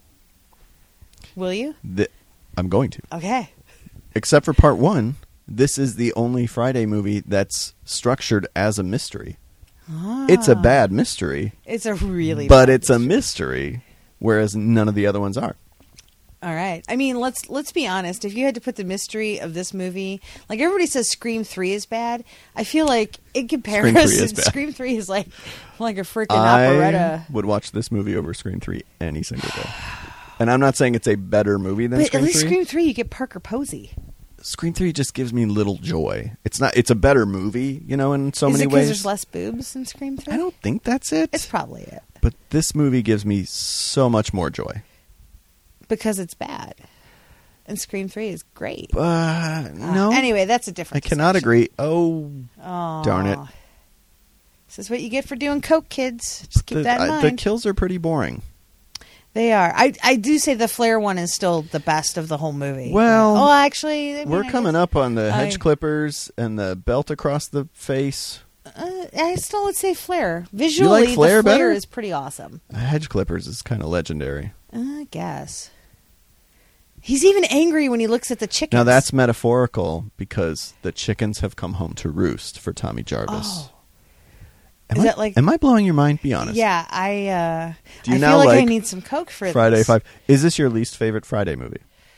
Will you? that I'm going to. Okay. Except for part one, this is the only Friday movie that's structured as a mystery. It's a Ah. bad mystery, It's a really. but bad it's a mystery. mystery, whereas none of the other ones are. All right. I mean, let's let's be honest. If you had to put the mystery of this movie, like everybody says, Scream Three is bad. I feel like in comparison, Scream three is bad. Scream Three is like like a freaking I operetta. would watch this movie over Scream three any single day. And I'm not saying it's a better movie than But Scream at least three. Scream Three, you get Parker Posey. Scream three just gives me little joy. It's not. It's a better movie, you know, in so is many it because ways. there's less boobs in Scream Three? I don't think that's it. It's probably it But this movie gives me so much more joy. because it's bad, and Scream Three is great. Uh, Uh, no. Anyway, that's a I different. cannot discussion. agree. Oh, Oh, darn it. This is what you get for doing coke, kids. Just keep the, that in I- mind. the kills are pretty boring. They are. I I do say the Flair one is still the best of the whole movie. Well, oh, actually, I mean, We're I coming guess- up on the I- hedge clippers and the belt across the face. Uh, I still would say Flair. Visually, Flair the Flair better? is pretty awesome. Hedge clippers is kind of legendary. I guess. He's even angry when he looks at the chickens. Now that's metaphorical because the chickens have come home to roost for Tommy Jarvis. Oh. Am Is I, that like? Am I blowing your mind? Be honest. Yeah, I. Uh, Do you I now feel like, like I need some Coke for Friday this. Five? Is this your least favorite Friday movie?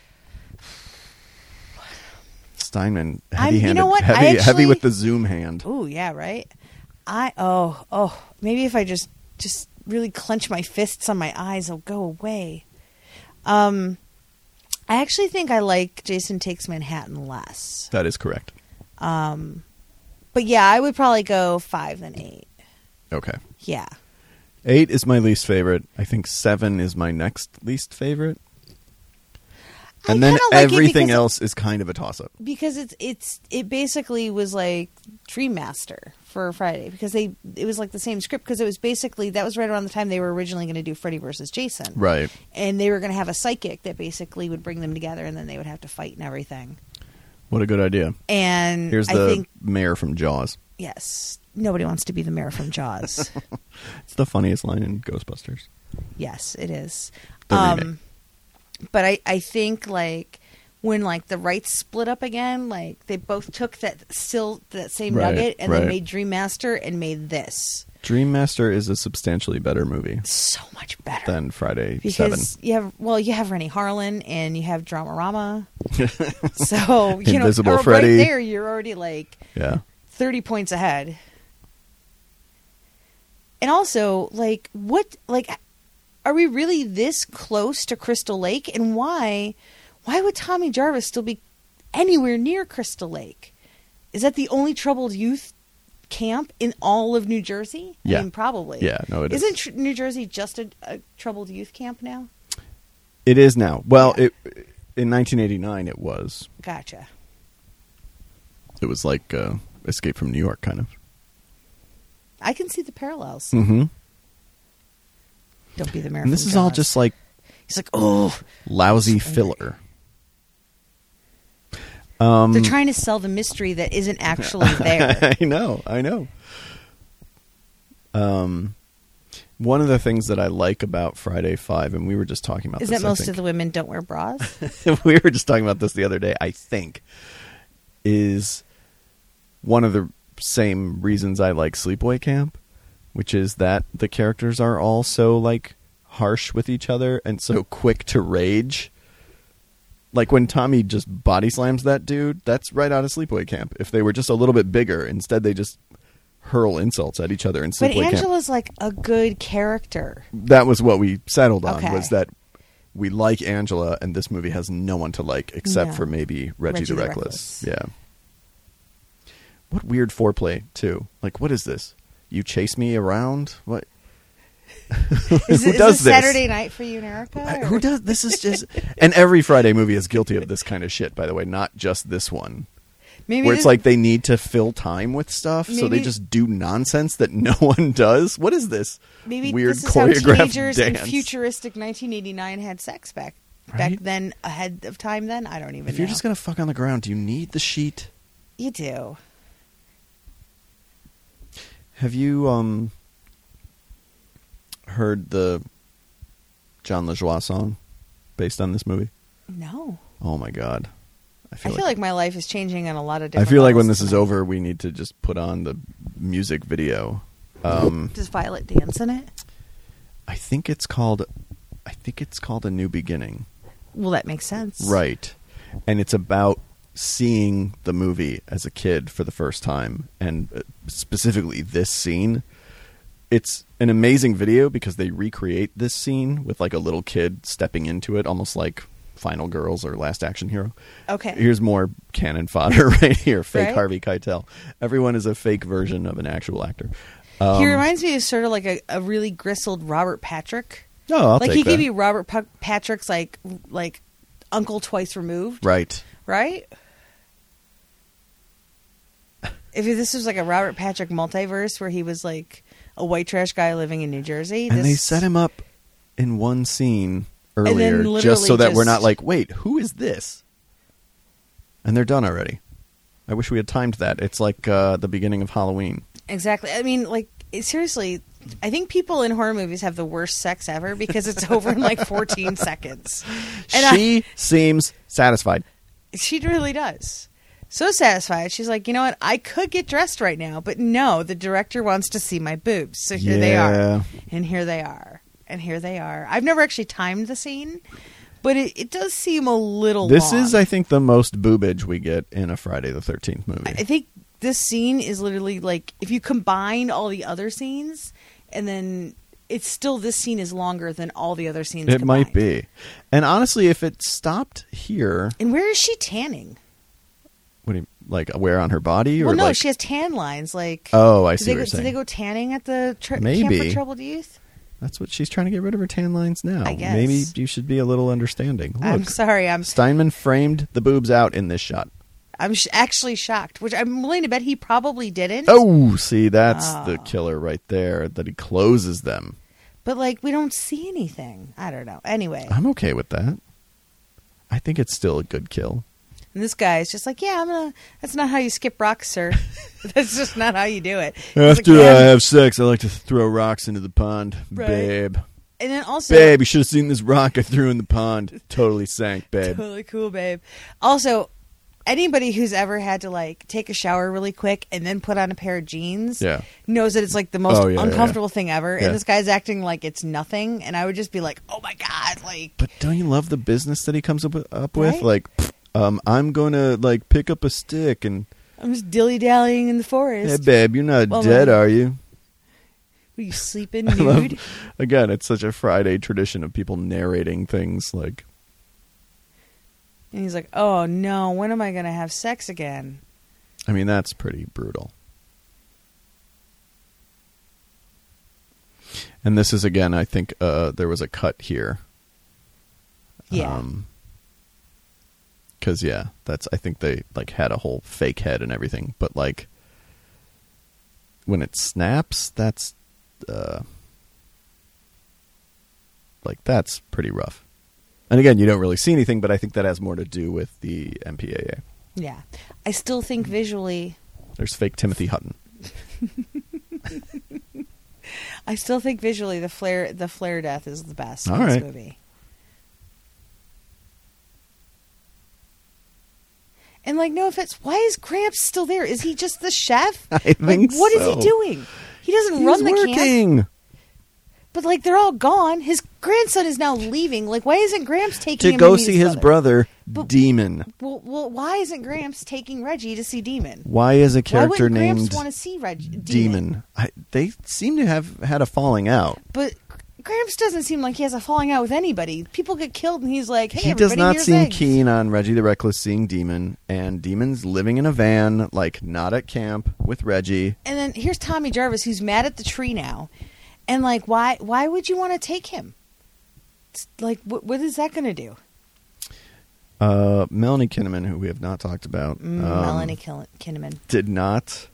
Steinman, I'm- heavy-handed, you know what? I heavy, heavy actually- with the zoom hand. Ooh, yeah, right. I oh oh maybe if I just just really clench my fists on my eyes, they'll go away. Um, I actually think I like Jason Takes Manhattan less. That is correct. Um, but yeah, I would probably go five than eight. Okay. Yeah. Eight is my least favorite. I think seven is my next least favorite. And I then kinda like it everything because- else is kind of a toss-up. Because it's it's it basically was like Dream Master for Friday because they it was like the same script because it was basically that was right around the time they were originally going to do Freddy versus Jason, Right. and they were going to have a psychic that basically would bring them together, and then they would have to fight and everything. What a good idea. And Here's I the think mayor from Jaws. yes, nobody wants to be the mayor from Jaws. It's the funniest line in Ghostbusters. Yes, it is. The um, remake. But I, I think like when like the rights split up again, like they both took that still that same Right, nugget and right. then made Dream Master and made this Dream Master is a substantially better movie so much better than Friday because seven. you have well you have Rennie Harlan and you have Dramarama, so you know Invisible or Freddy. right there you're already like Yeah. thirty points ahead. And also, like, what, like, are we really this close to Crystal Lake? And why, why would Tommy Jarvis still be anywhere near Crystal Lake? Is that the only troubled youth camp in all of New Jersey? Yeah. I mean, probably. Yeah, no, it is. Isn't tr- New Jersey just a, a troubled youth camp now? It is now. Well, Yeah. it in nineteen eighty-nine it was. Gotcha. It was like uh, Escape from New York, kind of. I can see the parallels. Mm-hmm. Don't be the mayor. And this from is all Jaws. just like He's like, oh, lousy So filler. Um, they're trying to sell the mystery that isn't actually there. I know, I know. Um, one of the things that I like about Friday Five, and we were just talking about Is this. that I most think. of the women don't wear bras? we were just talking about this the other day. I think is one of the same reasons I like Sleepaway Camp, which is that the characters are all so like harsh with each other and so quick to rage. Like when Tommy just body slams that dude, that's right out of Sleepaway Camp. If they were just a little bit bigger, instead they just hurl insults at each other in But Sleepaway Camp. Angela's like a good character. That was what we settled on, Okay. was that we like Angela, and this movie has no one to like except No. for maybe Reggie, Reggie the the Reckless. Reckless. Yeah. What weird foreplay, too. Like, what is this? You chase me around? What? Is, Who it, does is this this? Saturday night for you and Erica? I- or- who does this? Is just and every Friday movie is guilty of this kind of shit. By the way, not just this one, Maybe where this, it's like they need to fill time with stuff, so they Maybe- just do nonsense that no one does. What is this maybe weird this is how choreographed teenagers dance? in futuristic nineteen eighty-nine had sex back back Right? then, ahead of time. Then I don't even. If you're know. just gonna fuck on the ground, do you need the sheet? you do. Have you um heard the John LaJoie song based on this movie? No, Oh my god. I I feel, feel like, like my life is changing on a lot of I different. feel like when levels this is tonight. over we need to just put on the music video. Um Does Violet dance in it? I think it's called I think it's called A New Beginning. Well, that makes sense, Right. And it's about seeing the movie as a kid for the first time, and uh, specifically this scene. It's an amazing video because they recreate this scene with like a little kid stepping into it, almost like Final Girls or Last Action Hero. Okay. Here's more cannon fodder right here. Fake Right? Harvey Keitel. Everyone is a fake version of an actual actor. Um, he reminds me of sort of like a, a really gristled Robert Patrick. Oh, I'll like take he that. could be Robert Pa- Patrick's like like uncle twice removed, Right. right? If this was like a Robert Patrick multiverse where he was like a white trash guy living in New Jersey, And this, they set him up in one scene then earlier just literally so that we're not just- like, wait, who is this? And they're done already. I wish we had timed that. It's like uh, the beginning of Halloween. exactly. I mean, like it, seriously, I think people in horror movies have the worst sex ever because it's over in like fourteen seconds. And she I, seems satisfied. She really does. So satisfied. She's like, you know what? I could get dressed right now, but no, the director wants to see my boobs. So here yeah. they are. And here they are. And here they are. I've never actually timed the scene, but it, it does seem a little This long. is, I think, the most boobage we get in a Friday the thirteenth movie. I think this scene is literally like, if you combine all the other scenes, and then it's still, this scene is longer than all the other scenes It combined. might be. And honestly, if it stopped here... And where is she tanning? What do you, like, where on her body? Or Well, no, like, she has tan lines. Like, oh, I do see they what go, you're do saying. they go tanning at the tr- Maybe. Camp for Troubled Youth? That's what she's trying to get rid of her tan lines now. I guess. Maybe you should be a little understanding. Look, I'm sorry. I'm Steinman framed the boobs out in this shot. I'm sh- actually shocked, which I'm willing to bet he probably didn't. Oh, see, that's Oh. the killer right there, that he closes them. But, like, we don't see anything. I don't know. Anyway. I'm okay with that. I think it's still a good kill. And this guy is just like, yeah, I'm going to... That's not how you skip rocks, sir. That's just not how you do it. He's After like, I yeah. have sex, I like to throw rocks into the pond. Right. Babe. And then also... Babe, you should have seen this rock I threw in the pond. Totally sank, babe. Totally cool, babe. Also, anybody who's ever had to, like, take a shower really quick and then put on a pair of jeans Yeah. knows that it's, like, the most Oh, yeah, uncomfortable yeah. thing ever. Yeah. And this guy's acting like it's nothing. And I would just be like, oh, my God. Like, But don't you love the business that he comes up, up with? Right? Like, um, I'm going to, like, pick up a stick and... I'm just dilly-dallying in the forest. Hey, babe, you're not Well, dead, my- are you? Were you sleeping I love- nude? Again, it's such a Friday tradition of people narrating things like... And he's like, oh, no, when am I going to have sex again? I mean, that's pretty brutal. And this is, again, I think uh, there was a cut here. Yeah. Um, Because, yeah, that's, I think they, like, had a whole fake head and everything. But, like, when it snaps, that's, uh, like, that's pretty rough. And again, you don't really see anything, but I think that has more to do with the M P A A. Yeah. I still think visually... There's fake Timothy Hutton. I still think visually the flare the flare death is the best All in this right. movie. And, like, no offense, why is Gramps still there? Is he just the chef? I Like, think what is so. he doing? He doesn't He's run the working. camp. But, like, they're all gone. His grandson is now leaving. Like, why isn't Gramps taking To him go to meet see his brother? brother, But- Demon. Well, well, why isn't Gramps taking Reggie to see Demon? Why is a Why character wouldn't Gramps named want to see Reggie? Demon? Demon? I, they seem to have had a falling out. But Gramps doesn't seem like he has a falling out with anybody. People get killed, and he's like, "Hey, He does everybody, not here's seem eggs." keen on Reggie the Reckless seeing Demon, and Demon's living in a van, like not at camp with Reggie. And then here's Tommy Jarvis, who's mad at the tree now, and like, why? Why would you want to take him? It's like, what, what is that going to do? Uh, Melanie Kinnaman, who we have not talked about, Mm, um, Melanie Kin- Kinnaman. did not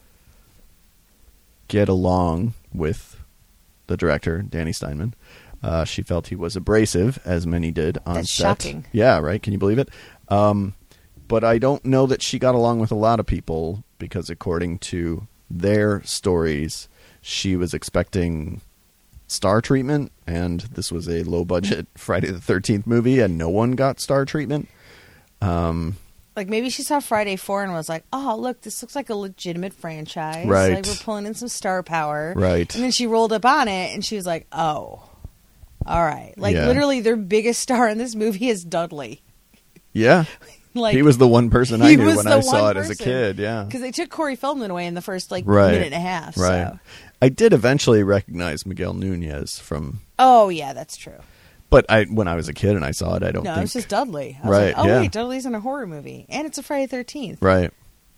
get along with the director, Danny Steinman. Uh, she felt he was abrasive, as many did on That's set. shocking. Yeah, right? Can you believe it? Um, but I don't know that she got along with a lot of people, because according to their stories, she was expecting star treatment, and this was a low-budget Friday the thirteenth movie, and no one got star treatment. Um, Like, maybe she saw Friday four and was like, oh, look, this looks like a legitimate franchise. Right. Like, we're pulling in some star power. Right. And then she rolled up on it, and she was like, oh, all right. Like, Yeah. literally, their biggest star in this movie is Dudley. yeah. Like, He was the one person I he knew was when the I saw one it as a person. kid, yeah. Because they took Corey Feldman away in the first, like, Right. minute and a half. Right. So. I did eventually recognize Miguel Nunez from, Oh, yeah, that's true. but I when I was a kid and I saw it, I don't No, think. it's just Dudley. I was Right, like, oh, yeah. wait, Dudley's in a horror movie. And it's a Friday the thirteenth. Right.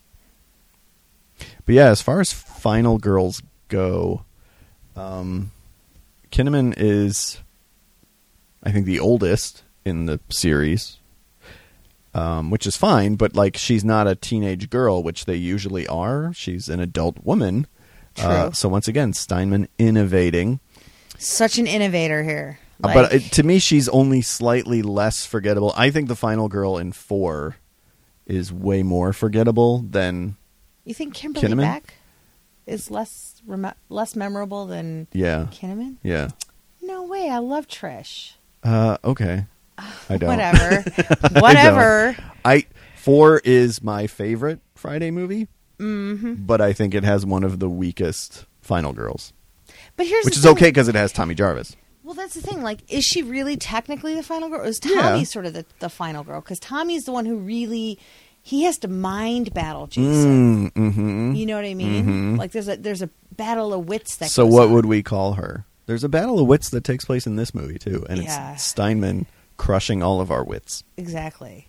But yeah, as far as final girls go, um, Kinnaman is, I think, the oldest in the series, um, which is fine. But like, she's not a teenage girl, which they usually are. She's an adult woman. True. Uh, so once again, Steinman innovating. Such an innovator here. Uh, Like, but it, to me, she's only slightly less forgettable. I think the final girl in four is way more forgettable than. you think Kimberly Kinnaman? Beck is less rem- less memorable than Yeah. Kinnaman? Yeah. No way. I love Trish. Uh, okay. I don't. Whatever. I Whatever. don't. I four is my favorite Friday movie, Mm-hmm. but I think it has one of the weakest Final Girls, But here's which the is thing. okay because it has Tommy Jarvis. Well, that's the thing. Like, is she really technically the final girl? Or is Tommy Yeah. sort of the, the final girl? Because Tommy's the one who really he has to mind battle Jason. Mm, mm-hmm. You know what I mean? Mhm. Like, there's a there's a battle of wits that. So goes what on. would we call her? There's a battle of wits that takes place in this movie too, and Yeah. it's Steinman crushing all of our wits. exactly?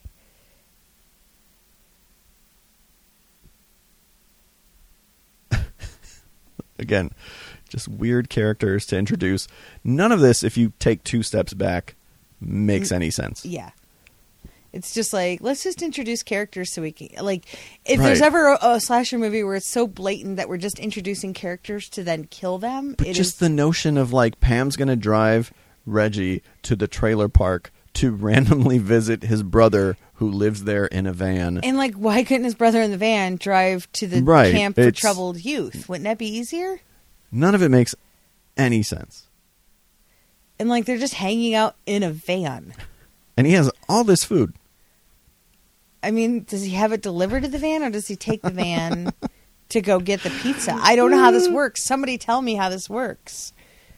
Again, just weird characters to introduce. None of this, if you take two steps back, makes any sense. Yeah. It's just like, let's just introduce characters so we can, like, if there's Right. ever a, a slasher movie where it's so blatant that we're just introducing characters to then kill them, But it just is, the notion of like Pam's going to drive Reggie to the trailer park to randomly visit his brother who lives there in a van. and like, why couldn't his brother in the van drive to the Right, camp for it's- troubled youth? Wouldn't that be easier? None of it makes any sense. And like, they're just hanging out in a van. And he has all this food. I mean, does he have it delivered to the van, or does he take the van to go get the pizza? I don't know how this works. Somebody tell me how this works.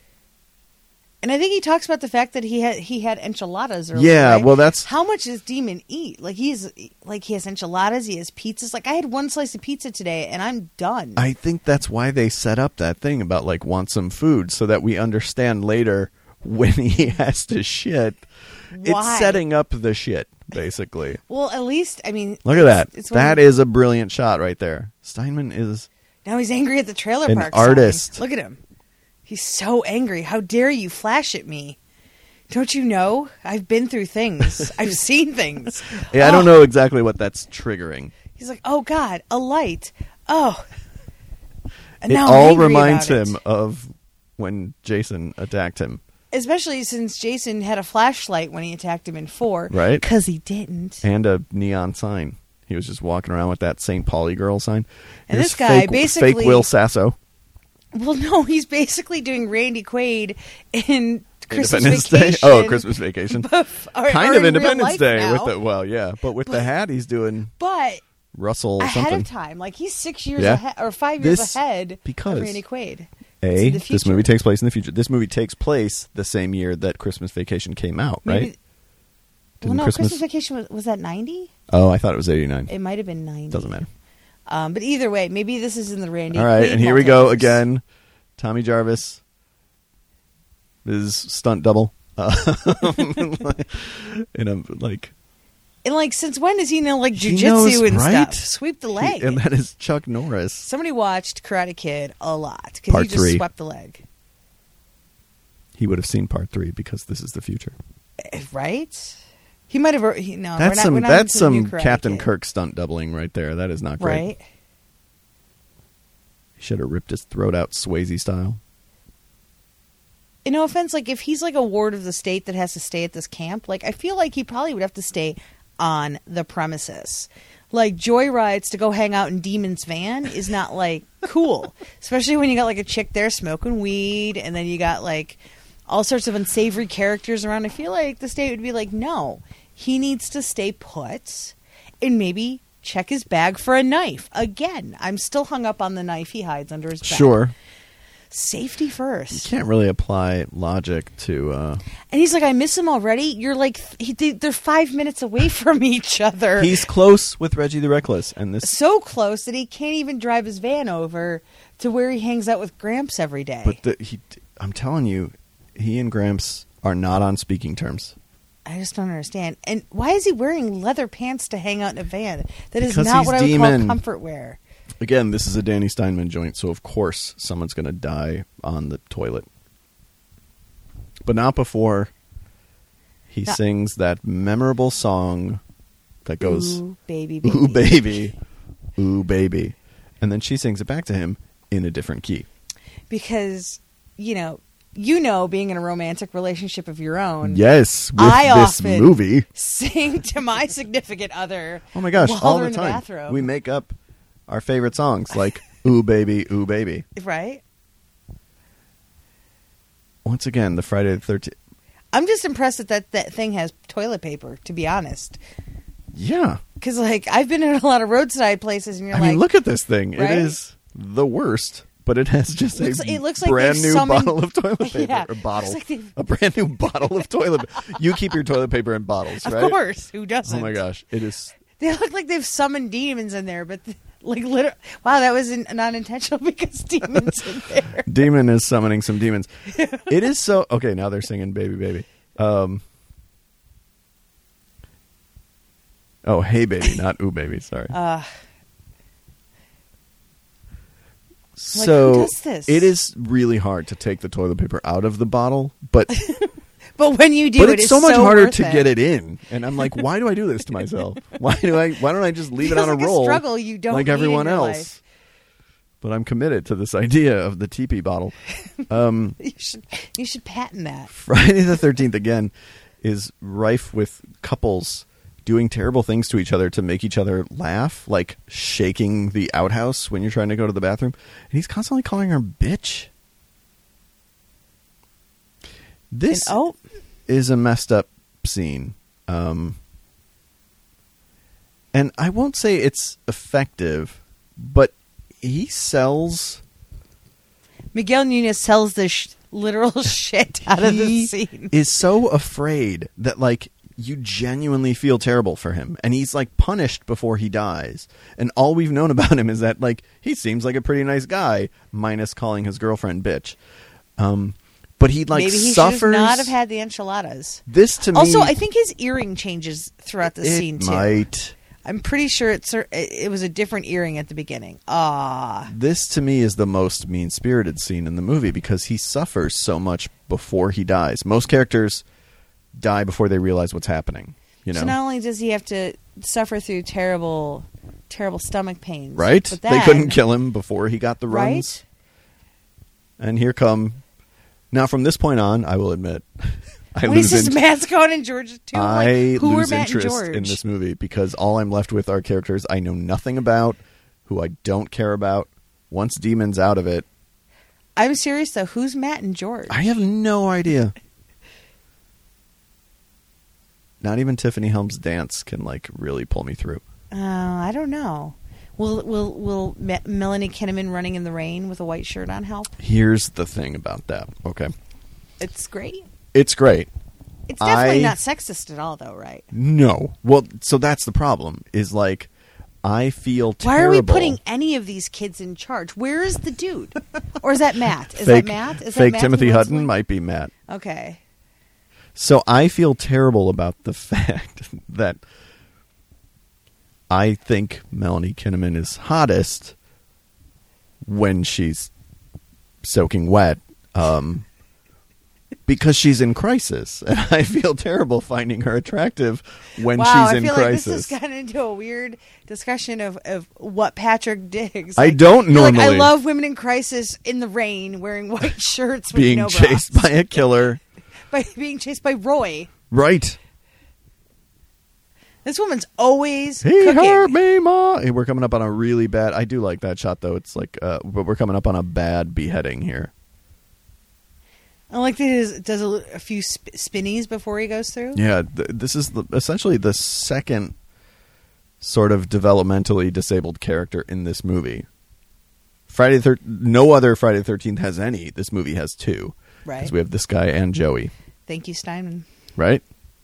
And I think he talks about the fact that he had he had enchiladas earlier. Yeah, right? well, that's- how much does Demon eat? Like he's like he has enchiladas, he has pizzas. Like I had one slice of pizza today, and I'm done. I think that's why they set up that thing about like want some food so that we understand later when he has to shit. Why? It's setting up the shit, basically. Well, at least I mean, Look at that. it's- it's one That of- is a brilliant shot right there. Steinman is Now he's angry at the trailer An park sign. artist. Look at him. He's so angry. How dare you flash at me? Don't you know? I've been through things. I've seen things. Yeah, I Oh. don't know exactly what that's triggering. He's like, oh God, a light. Oh. And It now I'm all angry reminds about him it. of when Jason attacked him. Especially since Jason had a flashlight when he attacked him in four. Right. Because he didn't. And a neon sign. He was just walking around with that Saint Pauli girl sign. And Here's this guy fake, basically- fake Will Sasso. Well, no, he's basically doing Randy Quaid in Christmas Independence Vacation. Day. Oh, Christmas Vacation. Bef- or- kind or of in real Independence life Day now. with the well, yeah, but with the hat he's doing But Russell ahead something. of time. Like he's six years Yeah. ahead or five years This- ahead because- of Randy Quaid. A, It's in the this future. movie takes place in the future. This movie takes place the same year that Christmas Vacation came out, right? Maybe- Well, Didn't no, Christmas- Christmas Vacation was, was that ninety? Oh, I thought it was eighty-nine. It might have been ninety. Doesn't matter. Um, but either way, maybe this is in the Randy. All right, Quaid and here we go multiverse. again. Tommy Jarvis is stunt double. Uh, in a like And like, since when does he know like He knows, jujitsu and right? stuff? Sweep the leg. he- and that is Chuck Norris. Somebody watched Karate Kid a lot because Part he just three. swept the leg, He would have seen part three because this is the future. Eh, right? He might have. He, no, That's we're not, some we're not that's into the new some Karate Captain Kid. Kirk stunt doubling right there. That is not great. right? He should have ripped his throat out Swayze style. And no offense, like if he's like a ward of the state that has to stay at this camp, like I feel like he probably would have to stay on the premises. Like joyrides to go hang out in Demon's van is not like cool, especially when you got like a chick there smoking weed, and then you got like all sorts of unsavory characters around. I feel like the state would be like, no, he needs to stay put and maybe check his bag for a knife. Again, I'm still hung up on the knife he hides under his bed. Sure. Safety You first. can't really apply logic to uh And he's like, I miss him already. You're like, he, they- they're five minutes away from each other. He's close with Reggie the Reckless, and this so close that he can't even drive his van over to where he hangs out with Gramps every day. but the, he I'm telling you, he and Gramps are not on speaking terms. I just don't understand. And why is he wearing leather pants to hang out in a van? That is Because not he's what I would Demon. call comfort wear. Again, this is a Danny Steinman joint, so of course someone's going to die on the toilet. But not before he No. sings that memorable song that goes, Ooh, baby, baby. "Ooh, baby, ooh, baby." And then she sings it back to him in a different key. Because, you know, you know, being in a romantic relationship of your own, Yes, with I this often movie. sing to my significant other. Oh my gosh, while all they're the in the time. bathroom. We make up our favorite songs like Ooh, baby, ooh, baby. Right? Once again, the Friday the thirteenth. I'm just impressed that that, that thing has toilet paper, to be honest. Yeah. Because, like, I've been in a lot of roadside places, and you're I like... mean, look at this thing. Right? It is the worst, but it has just Looks- a it looks like brand they've new summoned- bottle of toilet paper. Yeah. Or bottle. Looks like they've- A brand new bottle of toilet paper. You keep your toilet paper in bottles, Of right? course. Who doesn't? Oh, my gosh. It is... They look like they've summoned demons in there, but... Like, literally... Wow, that was in, not intentional because demons in there. Demon is summoning some demons. It is so... Okay, now they're singing Baby Baby. Um... Oh, hey baby, not ooh baby. Sorry. Uh, so who does this? it is really hard to take the toilet paper out of the bottle, but but when you do, but it it's is so much harder worth to it. get it in. And I'm like, why do I do this to myself? Why do I? Why don't I just leave it Feels on like a a roll struggle you don't like need in everyone your else? life. But I'm committed to this idea of the teepee bottle. Um, You should you should patent that. Friday the thirteenth again is rife with couples doing terrible things to each other to make each other laugh, like shaking the outhouse when you're trying to go to the bathroom. And he's constantly calling her bitch. This And, oh, is a messed up scene. Um, and I won't say it's effective, but he sells... Miguel Nunez sells the sh- literal shit out of the He scene. is so afraid that, like, you genuinely feel terrible for him. And he's, like, punished before he dies. And all we've known about him is that, like, he seems like a pretty nice guy, minus calling his girlfriend bitch. Um, but he, like, Maybe he suffers... should not have had the enchiladas. This, to Also, me... I think his earring changes throughout the it scene, too. might... I'm pretty sure it's it was a different earring at the beginning. Ah. This, to me, is the most mean-spirited scene in the movie because he suffers so much before he dies. Most characters die before they realize what's happening. You know, So not only does he have to suffer through terrible, terrible stomach pains, right? But They then, couldn't kill him before he got the runs. right? And here come... Now, from this point on, I will admit... I When he lose says int- Matt's going in Georgia too, I'm I like, who lose are Matt and interest George? in this movie because all I'm left with are characters I know nothing about, who I don't care about. Once Demon's out of it, I'm serious though. Who's Matt and George? I have no idea. Not even Tiffany Helm's dance can like really pull me through. Uh, I don't know. Will will will Me- Melanie Kinnaman running in the rain with a white shirt on help? Here's the thing about that. Okay, It's great. it's great. It's definitely I- not sexist at all, though, right? No, well, so that's the problem. Is like I feel terrible. Why are we putting any of these kids in charge? Where is the dude? Or is that Matt? Is fake, that Matt? Is fake that Matt Timothy who Hutton wins? might be Matt. Okay. So I feel terrible about the fact that I think Melanie Kinnaman is hottest when she's soaking wet, um, because she's in crisis, and I feel terrible finding her attractive when Wow, she's I in feel crisis. like this has gotten into a weird discussion of, of what Patrick digs. I Like, don't you're like, normally- I love women in crisis in the rain wearing white shirts with being no chased bras. by a killer, by being chased by Roy. right? This woman's always He cooking. hurt me, ma. Hey, we're coming up on a really bad. I do like that shot though. It's like, uh, but we're coming up on a bad beheading here. I like that he does, does a, a few sp- spinnies before he goes through. Yeah, th- this is the, essentially the second sort of developmentally disabled character in this movie. Friday the thir- no other Friday the thirteenth has any. This movie has two. Right. Because we have this guy and Joey. Thank you, Steinman. Right?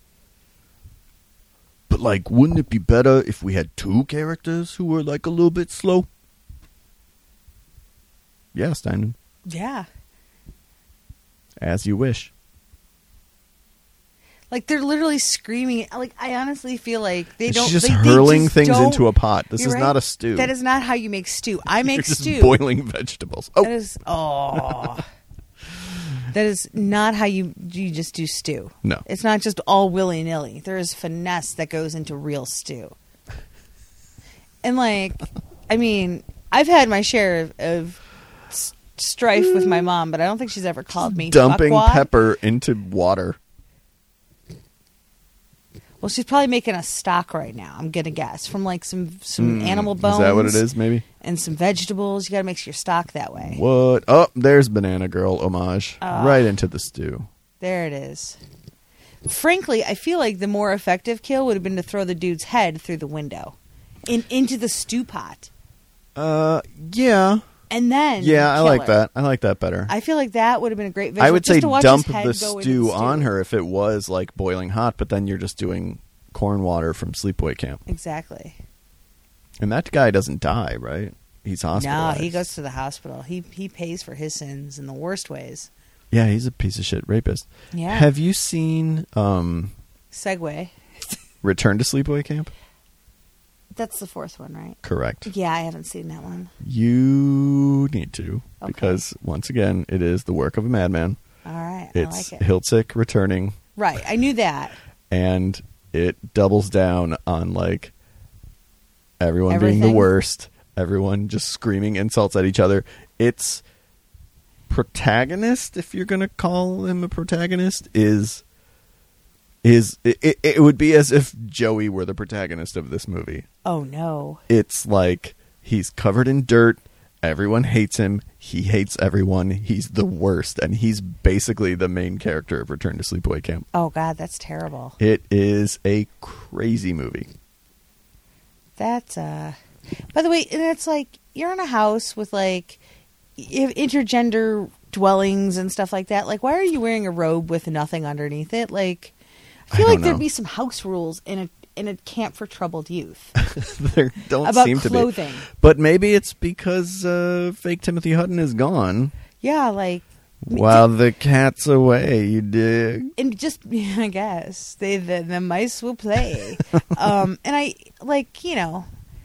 But, like, wouldn't it be better if we had two characters who were, like, a little bit slow? Yeah, Steinman. Yeah. As you wish. Like, they're literally screaming. Like, I honestly feel like they And don't... she's just they, they hurling just things don't- into a pot. This You're is right. not a stew. That is not how you make stew. I make You're just stew. boiling vegetables. Oh, That is... Oh... That is not how you you just do stew. No. It's not just all willy-nilly. There is finesse that goes into real stew. And, like, I mean, I've had my share of, of s- strife with my mom, but I don't think she's ever called me dumping fuckwad. pepper into water. Well, she's probably making a stock right now, I'm going to guess, from like some some Mm, animal bones. Is that what it is, maybe? And some vegetables. You got to mix your stock that way. What? Oh, there's Banana Girl homage. Ah. Right into the stew. There it is. Frankly, I feel like the more effective kill would have been to throw the dude's head through the window in into the stew pot. Uh, yeah. And then Yeah, I kill like her. that. I like that better. I feel like that would have been a great visual. I would just say to watch dump his head the go into stew the on stew. her if it was like boiling hot, but then you're just doing corn water from Sleepaway Camp. Exactly. And that guy doesn't die, right? He's No, hospitalized. he goes to the hospital. He he pays for his sins in the worst ways. Yeah, he's a piece of shit rapist. Yeah. Have you seen um, Segway. Return to Sleepaway Camp? That's the fourth one, right? Correct. Yeah, I haven't seen that one. You need to, Okay. because once again, it is the work of a madman. All right, It's I like it. Hiltzik returning, Right, I knew that. and it doubles down on like everyone being Everything? the worst, everyone just screaming insults at each other. It's protagonist, if you're going to call him a protagonist, is is it, it, it would be as if Joey were the protagonist of this movie. Oh no. It's like he's covered in dirt. Everyone hates him. He hates everyone. He's the worst, and he's basically the main character of Return to Sleepaway Camp. Oh god, that's terrible. It is a crazy movie. That's uh by the way, and it's like you're in a house with like i- intergender dwellings and stuff like that. Like, why are you wearing a robe with nothing underneath it? Like, I feel I like don't there'd know. be some house rules in a in a camp for troubled youth There don't about seem to be. clothing. But maybe it's because uh, fake Timothy Hutton is gone. Yeah, like While the cat's away, you dig? and just I guess they the, the mice will play. um, and I like you know.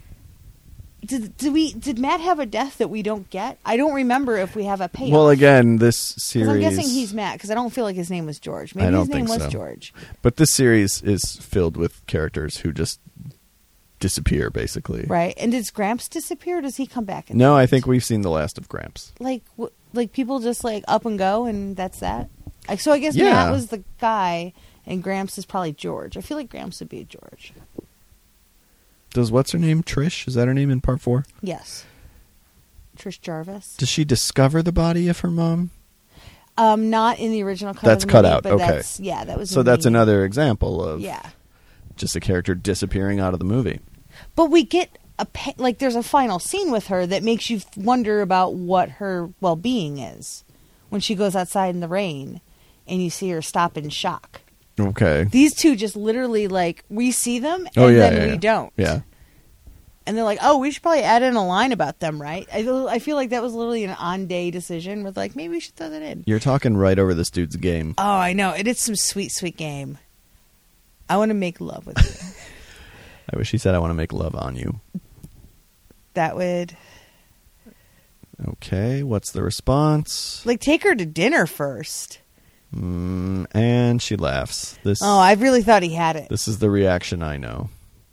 Did, did we did Matt have a death that we don't get? I don't remember if we have a payoff. Well, again, this 'Cause series. I'm guessing he's Matt because I don't feel like his name was George. Maybe I don't his name think was so. George. But this series is filled with characters who just disappear, basically. Right. And does Gramps disappear or does he come back? in No, the I end? think we've seen the last of Gramps. Like, w- like people just like up and go and that's that? Like, so I guess Yeah. Matt was the guy and Gramps is probably George. I feel like Gramps would be George. Does what's her name? Trish? Is that her name in part four? Yes. Trish Jarvis. Does she discover the body of her mom? Um, not in the original cut. That's of the cut movie, out, But okay. That's, yeah, that was. So in that's the- another example of Yeah. just a character disappearing out of the movie. But we get a pa- like there's a final scene with her that makes you wonder about what her well-being is when she goes outside in the rain and you see her stop in shock. Okay. These two just literally like we see them and Oh, yeah, then yeah, we yeah. don't. Yeah. And they're like, "Oh, we should probably add in a line about them, right?" I feel, I feel like that was literally an on-day decision. With like, maybe we should throw that in. You're talking right over this dude's game. Oh, I know. It is some sweet, sweet game. I want to make love with you. I wish he said, I want to make love on you. That would Okay, what's the response? like take her to dinner first. Mm, and she laughs. This Oh, I really thought he had it. This is the reaction I know.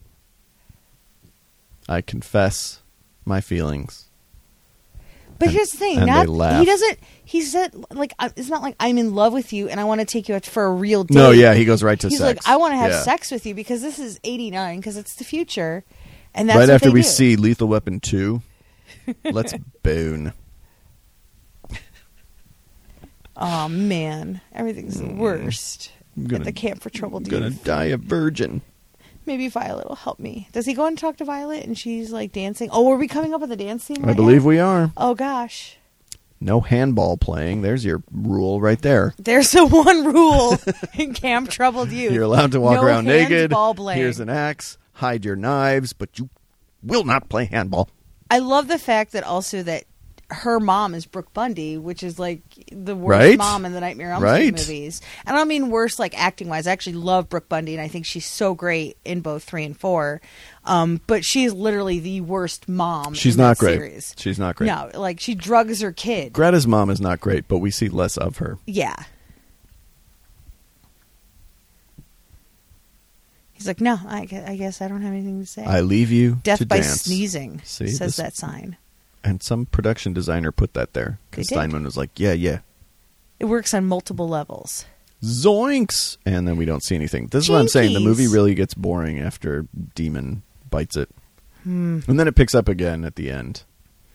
I confess my feelings. But And- here's the thing: and not they laugh. he doesn't. He said like I- it's not like I'm in love with you and I want to take you out for a real date. No, yeah, he goes right to He's sex. like, I want to have Yeah. sex with you because this is eighty-nine because it's the future, and that's right what after they we do. see Lethal Weapon two. Let's boon. Oh man, everything's the worst I'm gonna- at the camp for troubled I'm gonna youth. die a virgin. Maybe Violet will help me. Does he go and talk to Violet and she's like dancing? Oh, are we coming up with a dance scene? I right believe now? we are. Oh gosh, No handball playing. There's your rule right there. there's the one rule in Camp Troubled Youth. You're allowed to walk No around naked. handball playing. Here's an axe. Hide your knives, but you will not play handball. I love the fact that also that her mom is Brooke Bundy, which is like the worst Right? mom in the Nightmare on Elm Right. Street movies. And I don't mean worse like acting wise. I actually love Brooke Bundy, and I think she's so great in both three and four. Um, but she's literally the worst mom. She's in not that great. Series. She's not great. No, like she drugs her kid. Greta's mom is not great, but we see less of her. Yeah. He's like, no, I, gue- I guess I don't have anything to say. I leave you Death to by dance. sneezing, See, says this- that sign. And some production designer put that there because They did. Steinman was like, "Yeah, yeah, It works on multiple levels. zoinks, and then we don't see anything. This is what I'm saying. The Jinkies. movie really gets boring after Demon bites it. Hmm. And then it picks up again at the end.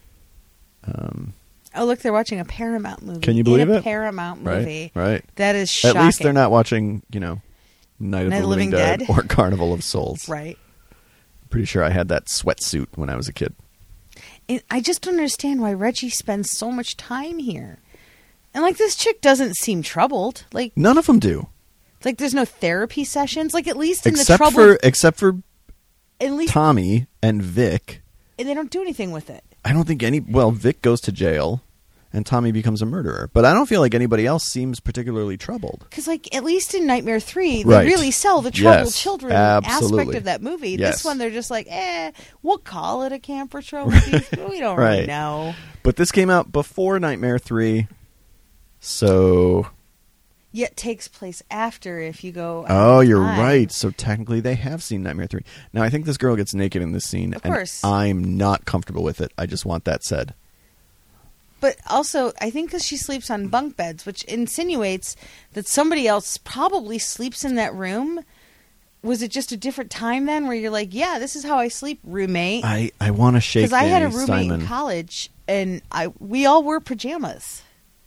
Um, Oh, look, they're watching a Paramount movie. Can you believe in a it? Paramount right, movie. right. That is shocking. At least they're not watching, you know, Night of Night the of Living, Living Dead, Dead. or Carnival of Souls. Right. Pretty sure I had that sweatsuit when I was a kid. And I just don't understand why Reggie spends so much time here. And, like, this chick doesn't seem troubled. Like, None of them do. like there's no therapy sessions. Like, at least in Except the trouble... for except for at least... Tommy and Vic. And they don't do anything with it. I don't think any... Well, Vic goes to jail, and Tommy becomes a murderer. But I don't feel like anybody else seems particularly troubled. Because, like, at least in Nightmare three, they Right. really sell the troubled Yes, children absolutely. aspect of that movie. Yes. This one, they're just like, eh, we'll call it a Camp Patrol movie. We don't really Right. know. But this came out before Nightmare three, so... Yet takes place after if you go... Oh, you're time. right. So technically they have seen Nightmare three. Now, I think this girl gets naked in this scene, Of and course. I'm not comfortable with it. I just want that said. But also, I think because she sleeps on bunk beds, which insinuates that somebody else probably sleeps in that room. Was it just a different time then where you're like, yeah, this is how I sleep, roommate? I, I want to shake Because I had a Danny roommate Steinman. in college, and I we all wore pajamas.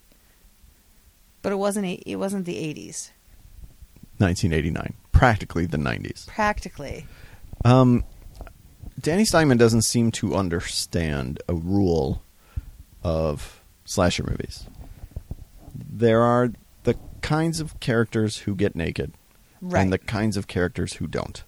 But it wasn't a- it wasn't the eighties. nineteen eighty-nine. Practically the nineties. Practically. Um, Danny Steinman doesn't seem to understand a rule of slasher movies. There are the kinds of characters who get naked, Right. and the kinds of characters who don't.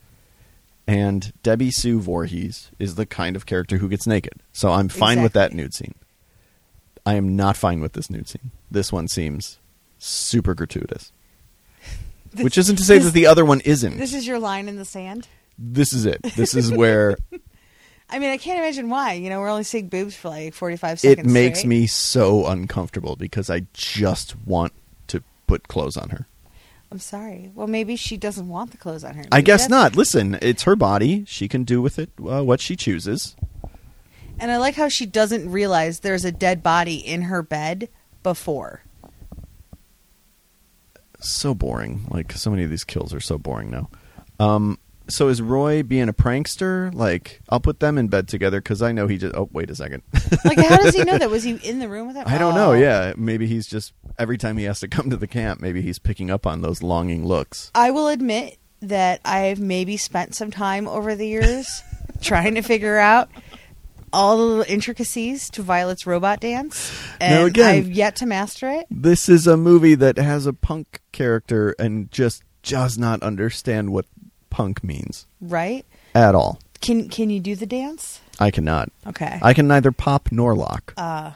And Debbie Sue Voorhees is the kind of character who gets naked. So I'm fine with that Exactly. nude scene. I am not fine with this nude scene. This one seems super gratuitous. This- Which isn't to say this- that the other one isn't. This is your line in the sand? This is it. This is where I mean, I can't imagine why. You know, we're only seeing boobs for like forty-five it seconds makes straight. me so uncomfortable because I just want to put clothes on her. I'm sorry. Well, maybe she doesn't want the clothes on her. I Maybe guess that's- not. Listen, it's her body. She can do with it uh, what she chooses. And I like how she doesn't realize there's a dead body in her bed before. So boring. Like, so many of these kills are so boring now. Um, so is Roy being a prankster? Like, I'll put them in bed together because I know he just... Oh, wait a second. Like, how does he know that? Was he in the room with him? I don't know, Oh. yeah. Maybe he's just... Every time he has to come to the camp, maybe he's picking up on those longing looks. I will admit that I've maybe spent some time over the years trying to figure out all the little intricacies to Violet's robot dance. And Now, again- I've yet to master it. This is a movie that has a punk character and just does not understand what punk means Right? at all. Can Can you do the dance? I cannot. Okay. I can neither pop nor lock. uh,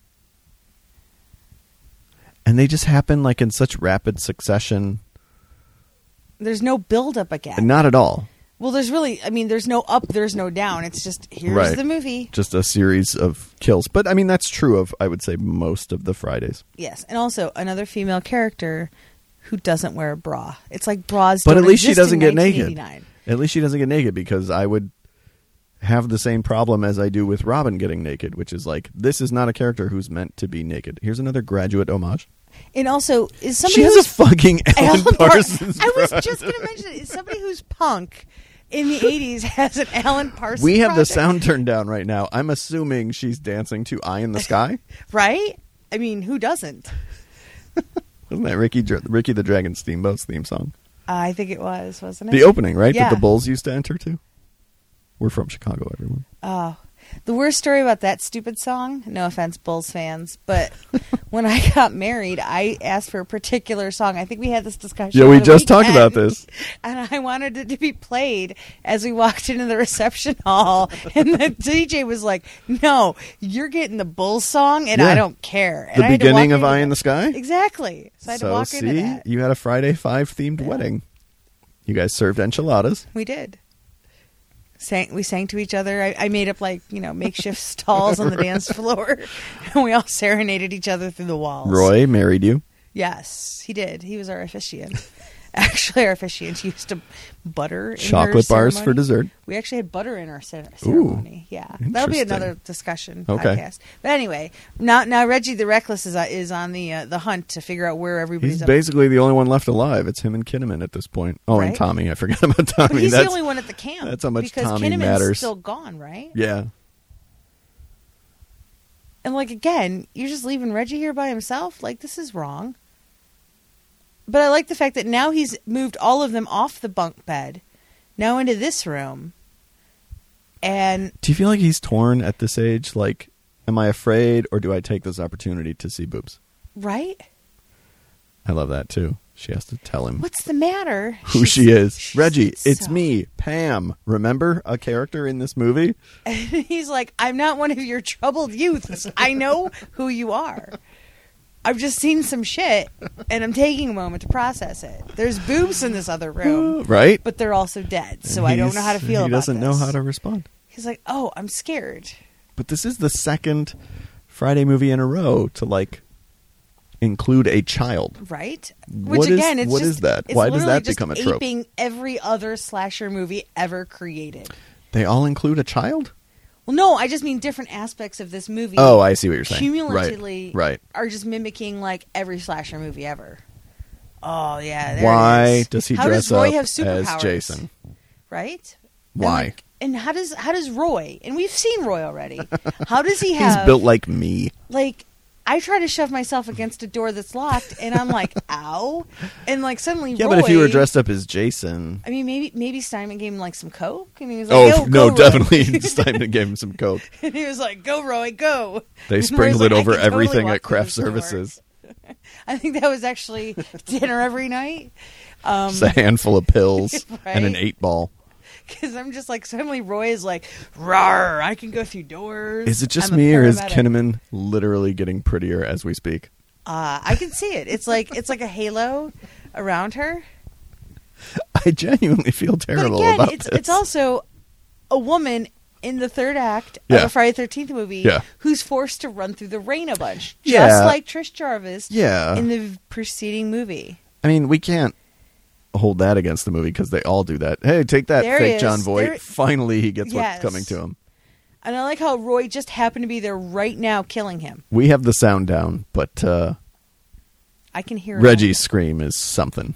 And they just happen like in such rapid succession. there's no build up again. Not at all. Well, there's really, I mean, there's no up, there's no down. It's just, here's Right. the movie. Just a series of kills. But I mean, that's true of, I would say, most of the Fridays. Yes. And also another female character who doesn't wear a bra. It's like bras But don't at least she exist doesn't in get naked. nineteen eighty-nine. At least she doesn't get naked because I would have the same problem as I do with Robin getting naked, which is like, this is not a character who's meant to be naked. Here's another Graduate homage. And also, is somebody She has who's a fucking Alan Alan Par- Parsons. I was project. just going to mention it. Is somebody who's punk in the eighties has an Alan Parsons We have the project, sound turned down right now. I'm assuming she's dancing to Eye in the Sky. right? I mean, who doesn't? Wasn't that Ricky Dr- Ricky the Dragon Steamboat's theme song? Uh, I think it was, wasn't it? The opening, right? Yeah. That the Bulls used to enter to? We're from Chicago, everyone. Oh, the worst story about that stupid song, no offense, Bulls fans, but when I got married, I asked for a particular song. I think we had this discussion. Yeah, we over the just talked weekend, about this. And I wanted it to be played as we walked into the reception hall. And the D J was like, no, you're getting the Bulls song, and Yeah. I don't care. And The I had to beginning walk of into Eye in that. the Sky? Exactly. So I had to So, walk into see, that. you had a Friday Five themed Yeah. wedding. You guys served enchiladas. We did. Sang, we sang to each other. I, I made up like, you know, makeshift stalls on the dance floor. And we all serenaded each other through the walls. Roy married you. Yes, he did. He was our officiant. Actually, our officiant used to butter in Chocolate her bars ceremony. for dessert. We actually had butter in our cer- ceremony. Ooh, yeah, that'll be another discussion okay. podcast. But anyway, now now Reggie the Reckless is uh, is on the uh, the hunt to figure out where everybody's. He's up. basically the only one left alive. It's him and Kinnaman at this point. Oh, right? and Tommy. I forgot about Tommy. But he's that's, the only one at the camp. That's how much because Tommy Kinnaman's matters. still gone, right? Yeah. And like again, you're just leaving Reggie here by himself. Like this is wrong. But I like the fact that now he's moved all of them off the bunk bed, now into this room. And do you feel like he's torn at this age? Like, am I afraid, or do I take this opportunity to see boobs? Right? I love that too. She has to tell him what's the matter, who she's, she is. Reggie, it's so... me, Pam. Remember a character in this movie? And he's like, I'm not one of your troubled youths. I know who you are. I've just seen some shit, and I'm taking a moment to process it. There's boobs in this other room, right? But they're also dead, so I don't know how to feel about this. He doesn't know how to respond. He's like, oh, I'm scared. But this is the second Friday movie in a row to, like, include a child. Right? Which, what again, is, it's what just, is that? It's Why does that just become a trope? aping every other slasher movie ever created. They all include a child? Well, no, I just mean different aspects of this movie. Oh, I see what you're saying. Cumulatively, right, right. are just mimicking like every slasher movie ever. Oh yeah, there why it is. does he how dress does Roy up have as superpowers? Jason? Right? Why? And, like, and how does how does Roy? And we've seen Roy already. How does he have? He's built like me. Like. I try to shove myself against a door that's locked, and I'm like, "Ow!" And like suddenly, yeah. Roy, But if you were dressed up as Jason, I mean, maybe maybe Steinman gave him like some coke, and he was oh like, Yo, no, go, definitely Steinman gave him some coke. And he was like, "Go, Roy, go!" They sprinkled it like, over totally everything walk at Craft through the Services. I think that was actually dinner every night. Um, Just a handful of pills right? and an eight ball. Because I'm just like, suddenly Roy is like, rawr, I can go through doors. Is it just I'm me, or is paramedic. Kinnaman literally getting prettier as we speak? Uh, I can see it. It's like it's like a halo around her. I genuinely feel terrible but again, about it's this. it's also a woman in the third act Yeah. of a Friday the thirteenth movie Yeah. who's forced to run through the rain a bunch, just Yeah. like Trish Jarvis Yeah. in the preceding movie. I mean, we can't hold that against the movie because they all do that. Hey, take that, There he fake is. John Voight. There- Finally, he gets Yes. what's coming to him. And I like how Roy just happened to be there right now killing him. We have the sound down, but uh, I can hear it. Reggie's scream is something.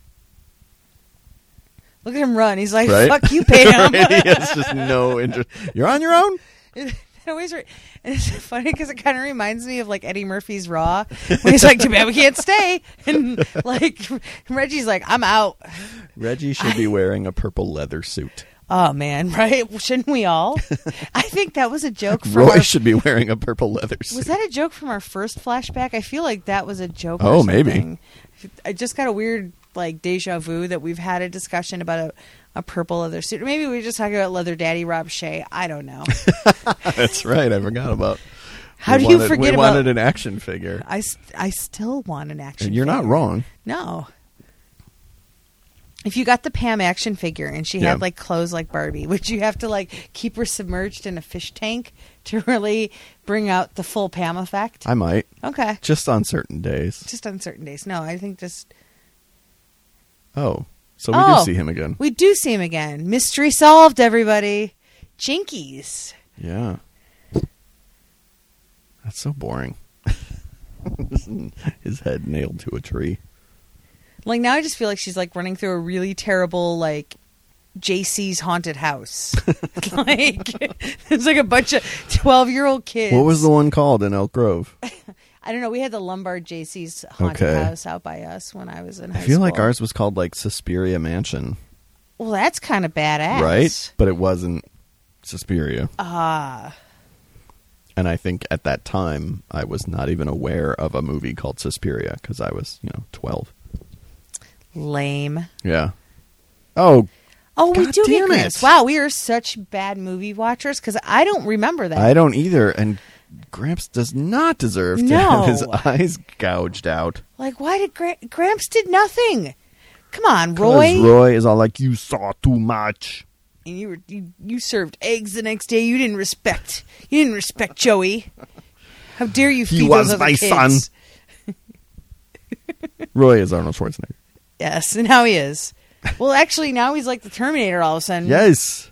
Look at him run. He's like, Right? fuck you, Pam. Right? He has just no interest. You're on your own? It always re- and it's funny because it kind of reminds me of like Eddie Murphy's Raw when he's like, too bad we can't stay. And like Reggie's like, I'm out. Reggie should be wearing a purple leather suit. Oh, man, right? Shouldn't we all? I think that was a joke from Roy our... should be wearing a purple leather suit. Was that a joke from our first flashback? I feel like that was a joke. Oh, or maybe. something. I just got a weird like deja vu that we've had a discussion about a, a purple leather suit. Or maybe we were just talking about leather daddy Rob Shea. I don't know. That's right. I forgot about. How we do you wanted, forget we about... wanted an action figure. I, I still want an action And you're figure. not wrong. No. If you got the Pam action figure and she Yeah. had like clothes like Barbie, would you have to like keep her submerged in a fish tank to really bring out the full Pam effect? I might. Okay. Just on certain days. Just on certain days. No, I think just... Oh. So we Oh. do see him again. We do see him again. Mystery solved, everybody. Jinkies. Yeah. That's so boring. His head nailed to a tree. Like now I just feel like she's like running through a really terrible like J C's haunted house. Like there's like a bunch of twelve year old kids. What was the one called in Elk Grove? I don't know. We had the Lombard J C's haunted Okay. house out by us when I was in high I feel school. like ours was called like Suspiria Mansion, Well, that's kind of badass. right? But it wasn't Suspiria. Ah. And I think at that time I was not even aware of a movie called Suspiria because I was, you know, twelve. Lame. Yeah. Oh, Oh, we God do get damn Gramps. it. Wow, we are such bad movie watchers because I don't remember that. I don't either. And Gramps does not deserve to No. have his eyes gouged out. Like, why did Gra- Gramps did nothing? Come on, 'Cause Roy. Roy is all like, you saw too much. And you were you, you served eggs the next day. You didn't respect. You didn't respect Joey. How dare you He feed was those other my kids? son. Roy is Arnold Schwarzenegger. Yes, and now he is. Well, actually, now he's like the Terminator all of a sudden. Yes.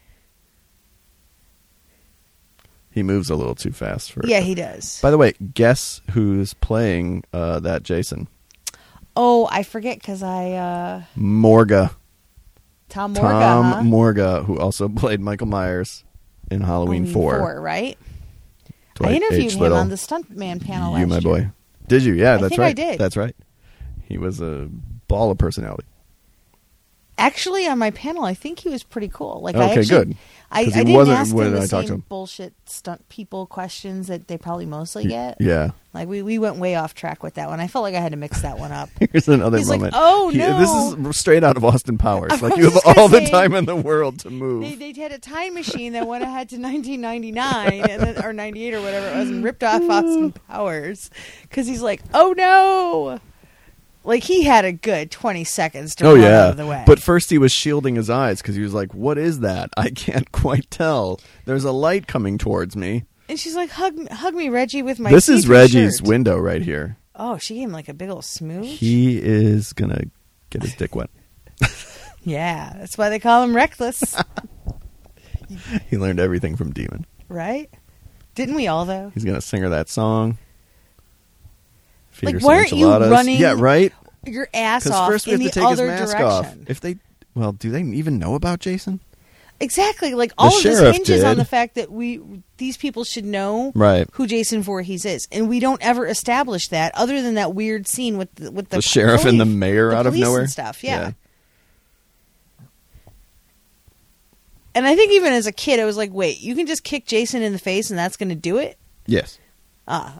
He moves a little too fast for. Yeah, he does. By the way, guess who's playing uh, that Jason? Oh, I forget because I uh, Morga. Tom Morga. Tom huh? Morga, who also played Michael Myers in Halloween Halloween four. four, right? Dwight I interviewed H. him Little. on the Stuntman panel. You, last my year. boy. Did you? Yeah, I that's think I right. did. That's right. He was a ball of personality. Actually, on my panel, I think he was pretty cool. Like, I Okay, actually, good. I, I 'Cause he didn't wasn't ask when him the I talked to same him. bullshit stunt people questions that they probably mostly get. Yeah. Like, we, we went way off track with that one. I felt like I had to mix that one up. Here's another He's like, moment. "Oh, He- no." This is straight out of Austin Powers. I Like, was you have just gonna all the say, time in the world to move. They, they had a time machine that went ahead to nineteen ninety-nine and then, or ninety-eight or whatever it was and ripped off Austin Powers because he's like, oh no. Like, he had a good twenty seconds to Oh, run yeah. out of the way. But first he was shielding his eyes because he was like, what is that? I can't quite tell. There's a light coming towards me. And she's like, hug, hug me, Reggie, with my This is see-through Reggie's shirt. window right here. Oh, she gave him like a big old smooch? He is going to get his dick wet. Yeah, that's why they call him Reckless. He learned everything from Demon. Right? Didn't we all, though? He's going to sing her that song. Feed Like, her some why aren't you enchiladas. running Yeah, right? Your ass Because off first we in have the to take his other mask direction. off. If they, well, do they even know about Jason? Exactly. Like, all of this sheriff hinges did. on the fact that we these people should know Right. who Jason Voorhees is. And we don't ever establish that other than that weird scene with the, with the, The sheriff and the police- mayor the out of police nowhere? and stuff. Yeah. And I think even as a kid, I was like, wait, you can just kick Jason in the face and that's going to do it? Yes. Ah,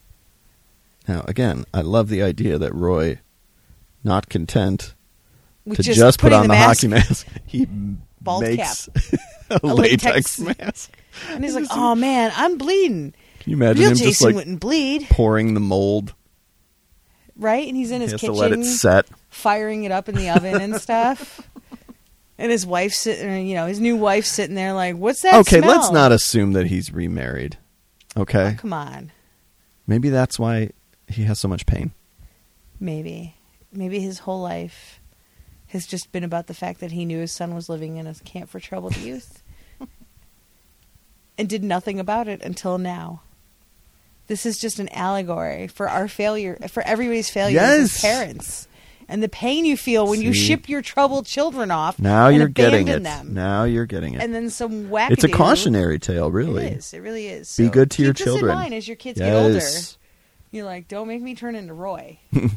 Now, again, I love the idea that Roy, not content with to just, just put putting on the, mask, hockey mask, he Bald makes a, A latex, latex- mask. And he's like, oh man, I'm bleeding. Can you imagine Real him Jason just like wouldn't bleed, pouring the mold? right? And he's in He his has kitchen to let it set. firing it up in the oven and stuff. And his wife's sitting, you know, his new wife's sitting there like, what's that Okay, smell? let's not assume that he's remarried. Okay? Oh, come on. Maybe that's why he has so much pain. Maybe. Maybe his whole life has just been about the fact that he knew his son was living in a camp for troubled youth and did nothing about it until now. This is just an allegory for our failure, for everybody's failure Yes. as parents. And the pain you feel when you See? ship your troubled children off Now and you're getting abandon it. them. Now you're getting it. And then some wackadoo. It's a cautionary tale, really. It is. It really is. Be So good to your keep children. This in mind as your kids get older. Yes. You're like, don't make me turn into Roy.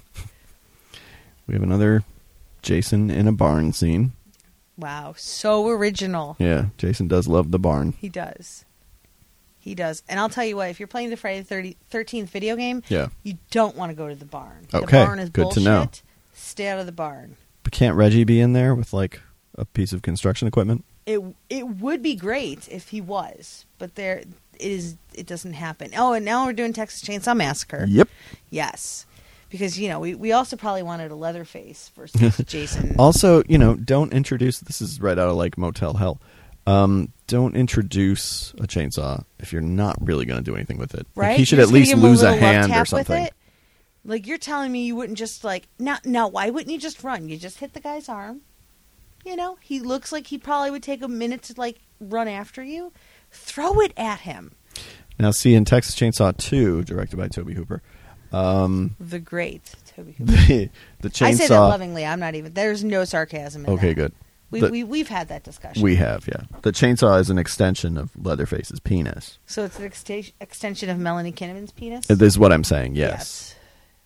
We have another Jason in a barn scene. Wow, so original. Yeah, Jason does love the barn. He does. He does. And I'll tell you what, if you're playing the Friday the thirteenth video game, Yeah. you don't want to go to the barn. The Okay, barn is good to bullshit. know. Stay out of the barn. But can't Reggie be in there with like a piece of construction equipment? It it would be great if he was, but there it is. It doesn't happen. Oh, and now we're doing Texas Chainsaw Massacre. Yep. Yes, because you know we, we also probably wanted a Leatherface versus Jason. Also, you know, don't introduce. This is right out of like Motel Hell. Um, don't introduce a chainsaw if you're not really going to do anything with it. Like, Right? he should You're at just gonna least give him a lose a, little love hand tap or with something. it? Like, you're telling me you wouldn't just like now? Now, why wouldn't you just run? You just hit the guy's arm. You know, he looks like he probably would take a minute to like run after you. Throw it at him. Now, see, in Texas Chainsaw two, directed by Tobe Hooper, um, The great Toby Hooper. the, the chainsaw. I say that lovingly. I'm not even. There's no sarcasm in Okay, that. good. We, The- we we've had that discussion. We have, yeah. The chainsaw is an extension of Leatherface's penis. So it's an exta- extension of Melanie Kinnaman's penis. This is what I'm saying. Yes.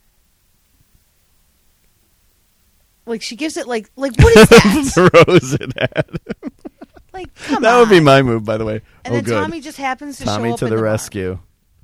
Like she gives it like like what is that? Throws it at. him. Like come That on. would be my move, by the way. And oh, then good. Tommy just happens to Tommy show up to in the, the barn. rescue.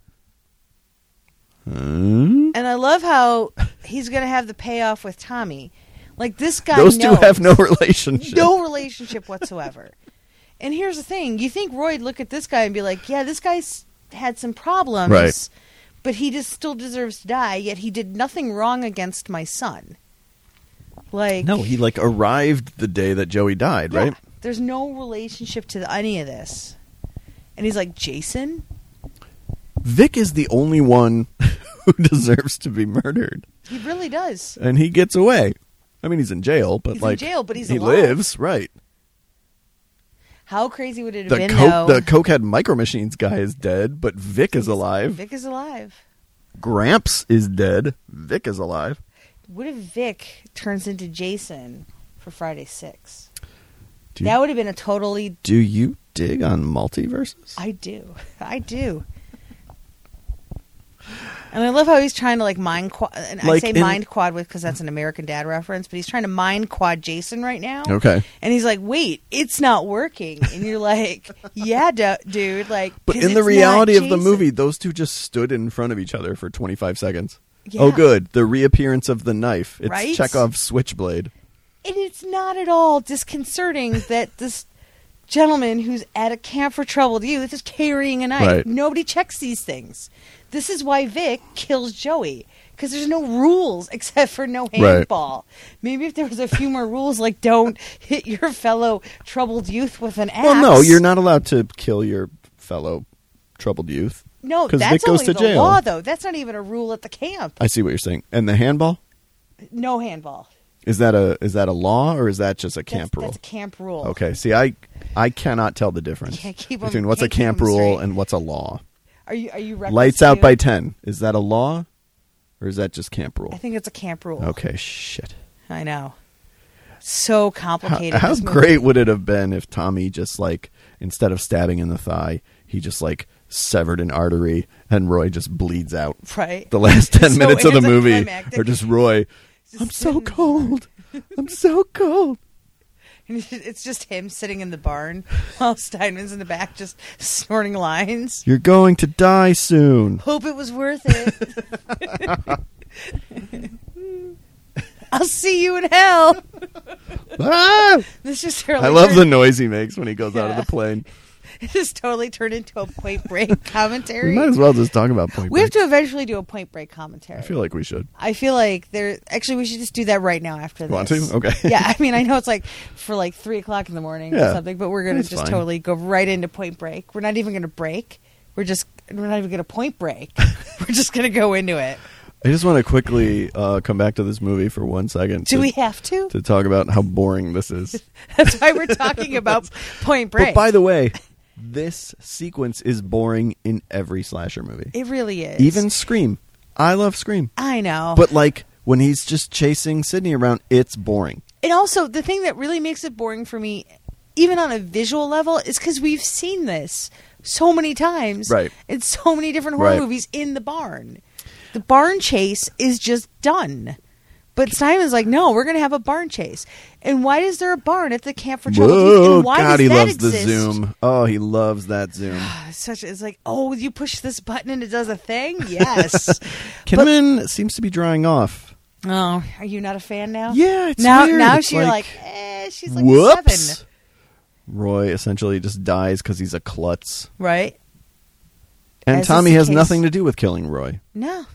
Hmm? And I love how he's going to have the payoff with Tommy. Like this guy Those knows two have no relationship. no relationship whatsoever. And here's the thing: you think Roy'd look at this guy and be like, "Yeah, this guy's had some problems, Right. but he just still deserves to die. Yet he did nothing wrong against my son." Like No, he like arrived the day that Joey died, yeah, right? There's no relationship to any of this. And he's like, "Jason." Vic is the only one who deserves to be murdered, He really does. and he gets away. I mean, he's in jail, but He's like in jail, but he's he alive. lives, right? How crazy would it have The been, coke, though? the cokehead Micro Machines guy is dead, but Vic is alive. Vic is alive. Gramps is dead. Vic is alive. What if Vic turns into Jason for Friday six? Do you, That would have been a totally... do you dig on multiverses? I do. I do. And I love how he's trying to like mind quad. And Like I say in- mind quad with because that's an American Dad reference, but he's trying to mind quad Jason right now. Okay. And he's like, "Wait, it's not working." And you're like, "Yeah, du- dude." Like, But 'cause in the it's reality not of the Jason. movie, those two just stood in front of each other for twenty-five seconds. Yeah. Oh, good. The reappearance of the knife. It's Right? Chekhov's switchblade. And it's not at all disconcerting that this gentleman who's at a camp for troubled youth is carrying a knife. Right. Nobody checks these things. This is why Vic kills Joey. Because there's no rules except for no Right. handball. Maybe if there was a few more rules, like don't hit your fellow troubled youth with an axe. Well, no, you're not allowed to kill your fellow troubled youth. No, 'cause that's Vic goes only to the jail. law, though. That's not even a rule at the camp. I see what you're saying. And the handball? No handball. Is that a is that a law or is that just a camp that's, rule? That's a camp rule. Okay. See, I I cannot tell the difference Can't keep 'em- between what's a can't keep camp 'em rule straight. and what's a law. Are you are you reckless Lights out too? by ten. Is that a law or is that just camp rule? I think it's a camp rule. Okay, shit. I know. So How, complicated. how this movie. great would it have been if Tommy just like instead of stabbing in the thigh, he just like severed an artery and Roy just bleeds out. Right. The last ten So minutes of the movie anticlimactic. are just Roy. Just I'm so sitting- cold. I'm so cold. And It's just him sitting in the barn while Steinman's in the back just snorting lines. You're going to die soon. Hope it was worth it. I'll see you in hell. Ah! This just totally I love the turned, noise he makes when he goes out of Yeah. the plane. it just totally turned into a Point Break commentary. We might as well just talk about Point We have Break. to eventually do a Point Break commentary. I feel like we should. I feel like there. Actually, we should just do that right now after this. Want to? Okay. Yeah, I mean, I know it's like for like three o'clock in the morning or Yeah. something, but we're gonna That's just fine. totally go right into Point Break. We're not even gonna break. We're just we're not even gonna Point Break. We're just gonna go into it. I just want to quickly uh, come back to this movie for one second. Do to, we have to? to talk about how boring this is? That's why we're talking about Point Break. But by the way, this sequence is boring in every slasher movie. it really is. Even Scream. I love Scream. I know, But like when he's just chasing Sydney around, it's boring. and also the thing that really makes it boring for me, even on a visual level, is because we've seen this so many times, Right. in so many different horror Right. movies in the barn. The barn chase is just done. But Simon's like, no, we're going to have a barn chase. And why is there a barn at the Camp for Troubled Youth? Whoa, And why God, does he that loves exist? the zoom. Oh, he loves that zoom. It's Such it's like, oh, you push this button and it does a thing? Yes. Kinnaman seems to be drying off. Oh, are you not a fan now? Yeah, it's now, weird. now It's she's like, like, eh, she's like Whoops. seven, Roy essentially just dies because he's a klutz. right? And As is Tommy the has case- nothing to do with killing Roy. No.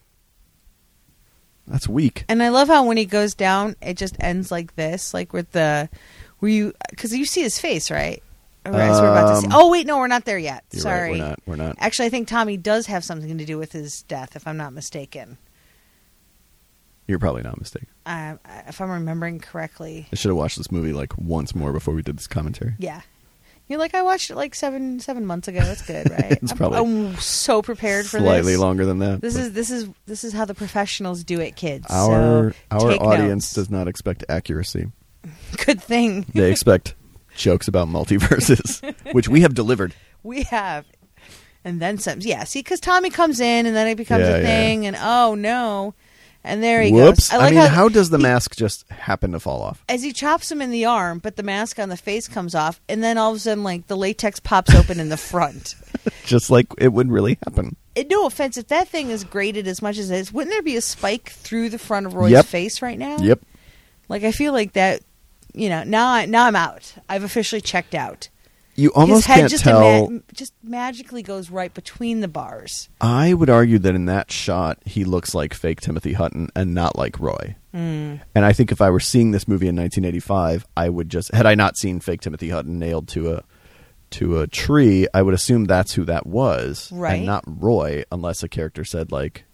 That's weak. And I love how when he goes down, it just ends like this, like with the, where you, because you see his face, right? Or as we're about to see. Um, Oh wait, no, we're not there yet. You're Sorry, right, we're not. We're not. Actually, I think Tommy does have something to do with his death, if I'm not mistaken. You're probably not mistaken. Um, if I'm remembering correctly, I should have watched this movie like once more before we did this commentary. yeah. You're like, I watched it like seven seven months ago. That's good, right? It's I'm, probably I'm so prepared for Slightly this. longer than that. This but is this is this is how the professionals do it, kids. our so our take audience notes. does not expect accuracy. Good thing They expect jokes about multiverses, which we have delivered. we have, and then some. Yeah, see, because Tommy comes in, and then it becomes Yeah, a yeah. thing, and oh no, and there he Whoops! goes. I, mean, how, how does the he- mask just happen to fall off? as he chops him in the arm, but the mask on the face comes off, and then all of a sudden, like the latex pops open in the front. Just like it would really happen. And no offense, if that thing is grated as much as it is, wouldn't there be a spike through the front of Roy's Yep. face right now? Yep. Like I feel like that. You know, now I, now I'm out. I've officially checked out. You almost His head can't just tell. ima- just magically goes right between the bars. I would argue that in that shot, he looks like fake Timothy Hutton and not like Roy. Mm. And I think if I were seeing this movie in nineteen eighty-five, I would just had I not seen fake Timothy Hutton nailed to a to a tree, I would assume that's who that was, Right. and not Roy, unless a character said like,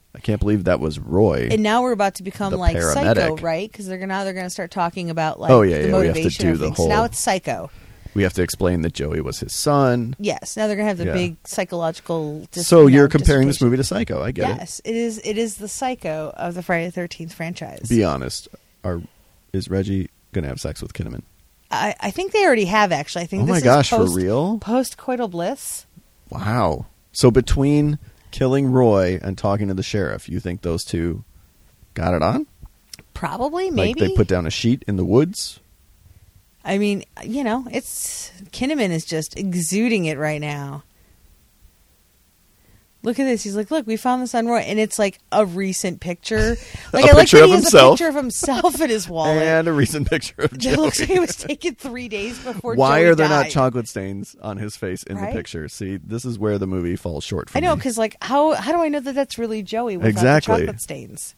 I can't believe that was Roy. And now we're about to become The like Psycho, paramedic. right? Because they're gonna, now they're going to start talking about like Oh, yeah, the yeah, we have to motivation do of the things. whole- So now it's Psycho. We have to explain that Joey was his son. Yes. Now they're going to have the Yeah. big psychological. Dis- So you you're know, comparing this dissertation. movie to Psycho. I get Yes, it is. It is the Psycho of the Friday the thirteenth franchise. it. Be honest. Are is Reggie going to have sex with Kinnaman? I, I think they already have. Actually, I think. Oh this my is gosh, post, for real? Post coital bliss. Wow. So between killing Roy and talking to the sheriff, you think those two got it on? Probably, maybe. Like they put down a sheet in the woods? I mean, you know, it's Kinnaman is just exuding it right now. Look at this. He's like, look, we found this on Roy. And it's like a recent picture. Like, A I like picture that of he has himself. a picture of himself in his wallet. And a recent picture of It Joey. looks like it was taken three days before Why Joey are there died. not chocolate stains on his face in Right? the picture? See, this is where the movie falls short for I know, me. because like, how how do I know that that's really Joey without Exactly. the chocolate stains?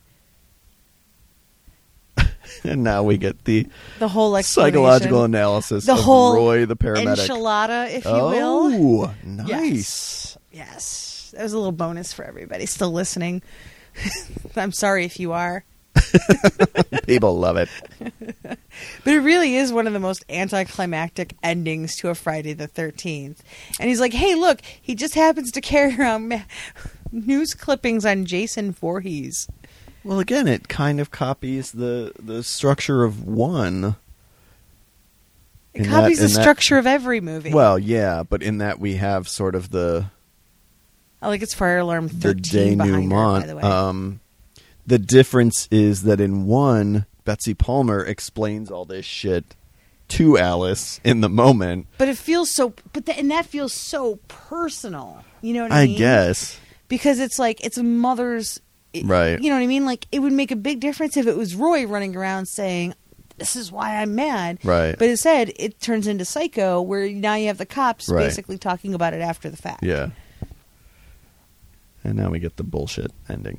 And now we get the The whole explanation. psychological analysis The of whole Roy the paramedic. enchilada, if you oh, will. nice. Yes. Yes. That was a little bonus for everybody still listening. I'm sorry if you are. People love it. But it really is one of the most anticlimactic endings to a Friday the thirteenth. And he's like, hey, look, he just happens to carry around ma- news clippings on Jason Voorhees. Well, again, it kind of copies the the structure of one. It In copies that- the in that- structure of every movie. Well, yeah, but in that we have sort of the I like it's Fire Alarm the thirteen behind her, by denouement. the way. Um, the difference is that in one, Betsy Palmer explains all this shit to Alice in the moment. but it feels so, but the, and that feels so personal. You know what I, I mean? guess. Because it's like, it's a mother's, it- Right. You know what I mean? Like, it would make a big difference if it was Roy running around saying, this is why I'm mad. Right. But instead, it turns into Psycho, where now you have the cops Right. basically talking about it after the fact. Yeah. And now we get the bullshit ending.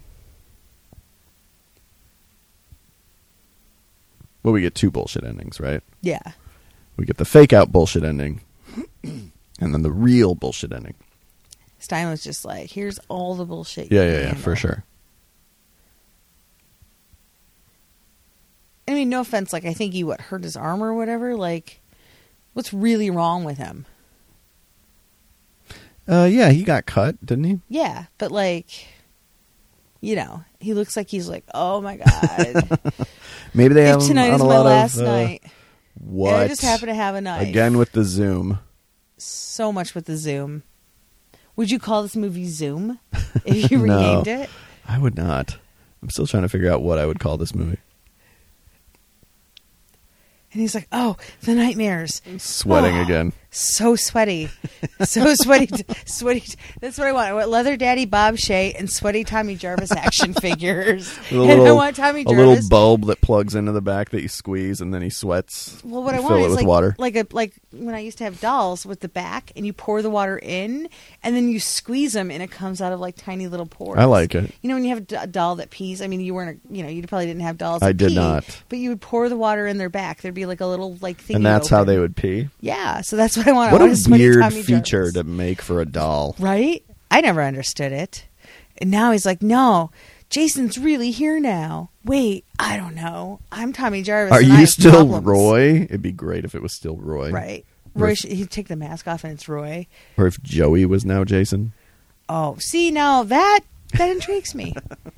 Well, we get two bullshit endings, right? Yeah. We get the fake out bullshit ending, and then the real bullshit ending. Steinle's just like, here's all the bullshit you Yeah, can yeah, yeah, handle. for sure. I mean, no offense, like, I think he, what, hurt his arm or whatever? Like, what's really wrong with him? Uh, yeah, he got cut, didn't he? Yeah, but like, you know, he looks like he's like, oh my God. Maybe they have if him tonight on is a my lot last of, uh, night. What? And I just happen to have a knife. Again with the zoom. So much with the Zoom. Would you call this movie Zoom if you No. renamed it? I would not. I'm still trying to figure out what I would call this movie. And he's like, oh, the nightmares. Sweating Oh, again. So sweaty. So sweaty. Sweaty. That's what I want. I want Leather Daddy Bob Shea and sweaty Tommy Jarvis action figures. With a and I little, want Tommy a Jarvis. little bulb that plugs into the back that you squeeze, and then he sweats. Well, what You I fill want it is with like, water. like a like when I used to have dolls with the back, and you pour the water in, and then you squeeze them, and it comes out of like tiny little pores. I like it. You know, when you have a d- a doll that pees. I mean, you weren't, a, you know, you probably didn't have dolls. I that did pee, not. But you would pour the water in their back. There'd be like a little like thing. And that's how they would pee. Yeah, so that's what I want. What I a want sweaty weird Tommy feature Jarvis. to make for a doll. Right? I never understood it. And now he's like, no, Jason's really here now. Wait, I don't know. I'm Tommy Jarvis. Are and I you have still problems. Roy? It'd be great if it was still Roy. Right. Or Roy, if- should, he'd take the mask off and it's Roy. Or if Joey was now Jason. Oh, see, now that that intrigues me.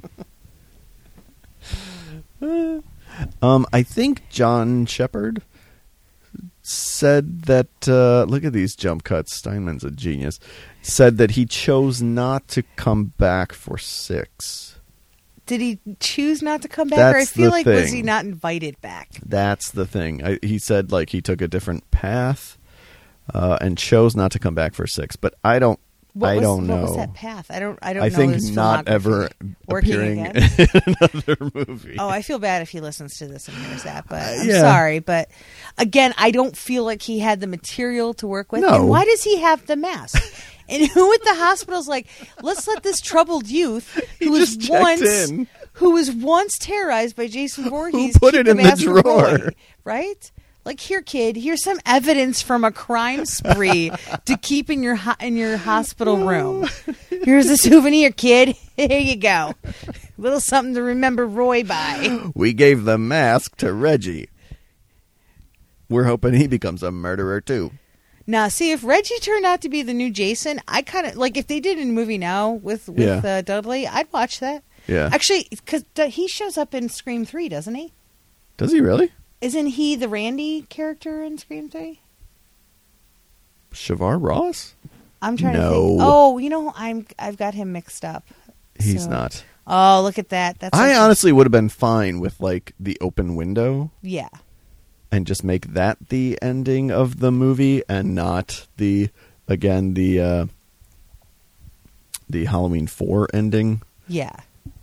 Um, I think John Shepard said that, uh, look at these jump cuts. Steinman's a genius. Said that he chose not to come back for six. Did he choose not to come back? or I That's feel the like, was thing. he not invited back? That's the thing. I, he said like he took a different path uh, and chose not to come back for six. But I don't. What I was, don't what know. was that path? I don't. I don't I know. think his not filmography. ever Working appearing again? in another movie. Oh, I feel bad if he listens to this and hears that, but Uh, I'm yeah. sorry. But again, I don't feel like he had the material to work with. No. And why does he have the mask? And who at the hospital's like, let's let this troubled youth He who was just checked once in. who was once terrorized by Jason Voorhees put keep it in the mask of drawer? Roy, right? Like, here, kid, here's some evidence from a crime spree to keep in your ho- in your hospital room. Here's a souvenir, kid. Here you go. Little something to remember Roy by. We gave the mask to Reggie. We're hoping he becomes a murderer, too. Now, see, if Reggie turned out to be the new Jason, I kind of, like, if they did a movie now with, with Yeah. uh, Dudley, I'd watch that. Yeah. Actually, because he shows up in Scream three, doesn't he? Does he really? Isn't he the Randy character in Scream three? Shavar Ross? I'm trying No. to think. Oh, you know, I'm, I've got him mixed up. He's So- not. Oh, look at that. That's I such a- honestly would have been fine with, like, the open window Yeah. and just make that the ending of the movie and not the, again, the, uh, the Halloween four ending. Yeah.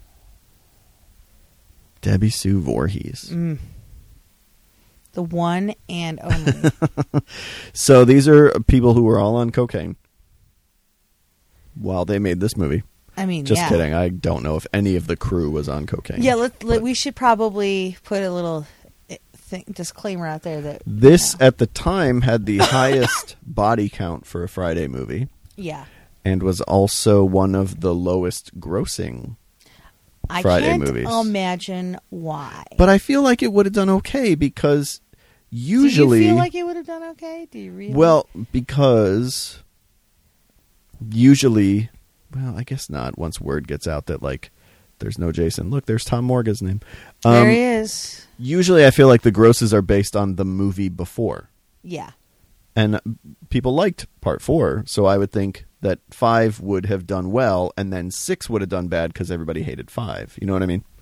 Debbie Sue Voorhees. Mm. The one and only. So these are people who were all on cocaine while they made this movie. I mean, Just yeah. kidding. I don't know if any of the crew was on cocaine. Yeah, let, let, But we should probably put a little eh, thing, disclaimer out there that This, you know. at the time, had the highest body count for a Friday movie Yeah. and was also one of the lowest grossing. I Friday can't movies. imagine why. But I feel like it would have done okay because usually... Do you feel like it would have done okay? Do you really? Well, because usually... Well, I guess not. Once word gets out that, like, there's no Jason. Look, there's Tom Morgan's name. Um, there he is. Usually I feel like the grosses are based on the movie before. Yeah. And people liked part four, so I would think that five would have done well, and then six would have done bad because everybody hated five. You know what I mean?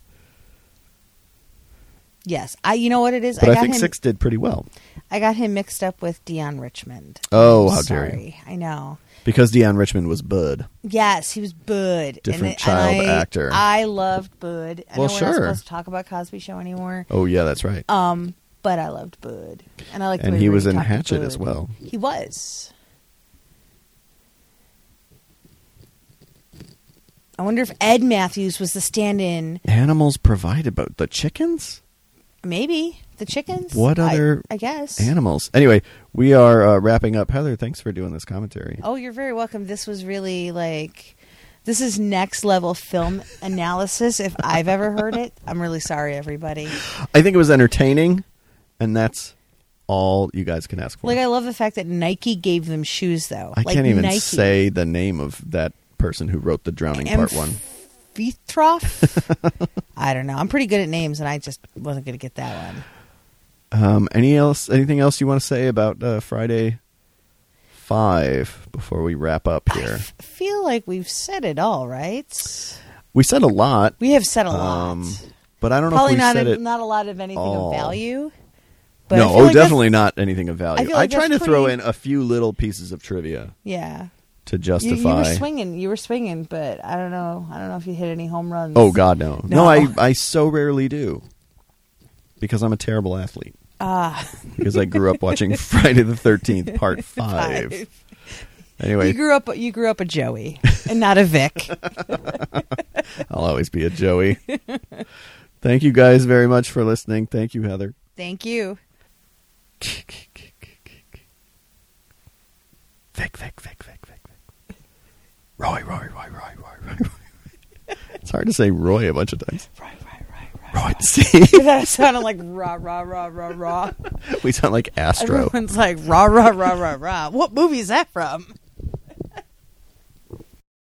Yes. I. You know what it is? But I, I, got think him, six did pretty well. I got him mixed up with Dion Richmond. Oh, I'm how dare you. sorry. I know. Because Deion Richmond was Bud. Yes, he was Bud. Different and it, child and I, actor. I loved Bud. I Well, know we're sure. not supposed to talk about Cosby Show anymore. Oh, yeah, that's right. Um, but I loved Bud, and I liked. the And way he we was in talked to Hatchet Bud. as well. He was. I wonder if Ed Matthews was the stand-in. Animals provided, but the chickens? Maybe the chickens. What I- other I, guess. Animals. Anyway, we are uh, wrapping up. Heather, thanks for doing this commentary. Oh, you're very welcome. This was really like. This is next level film analysis if I've ever heard it. I'm really sorry, everybody. I think it was entertaining, and that's all you guys can ask for. Like, I love the fact that Nike gave them shoes, though. I like, can't even Nike. say the name of that person who wrote the Drowning Part One. Amphitrough? I don't know. I'm pretty good at names, and I just wasn't going to get that one. Um, any else? Anything else you want to say about uh, Friday Five before we wrap up I here? f- feel like we've said it all, right? We said a lot, We have said a lot. um, but I don't know Probably if we not said a, it. not a lot of anything all. of value. But I No, feel oh, like that's- definitely not anything of value. I feel I, like tried to that's throw pretty- in a few little pieces of trivia Yeah. to You, justify. you were swinging. You were swinging, but I don't know. I don't know if you hit any home runs. Oh God, no. no, No. I I so rarely do because I'm a terrible athlete. Ah. Because I grew up watching Friday the thirteenth Part Five. Five. Anyway, You grew up. You grew up a Joey and not a Vic. I'll always be a Joey. Thank you guys very much for listening. Thank you, Heather. Thank you. Vic, Vic, Vic, Vic, Vic, Vic. Roy, Roy, Roy, Roy, Roy, Roy, Roy. It's hard to say Roy a bunch of times. Right, right, right, right. Roy, see? That sounded like rah, rah, rah, rah, rah. We sound like Astro. Everyone's like rah, rah, rah, rah, rah. What movie is that from?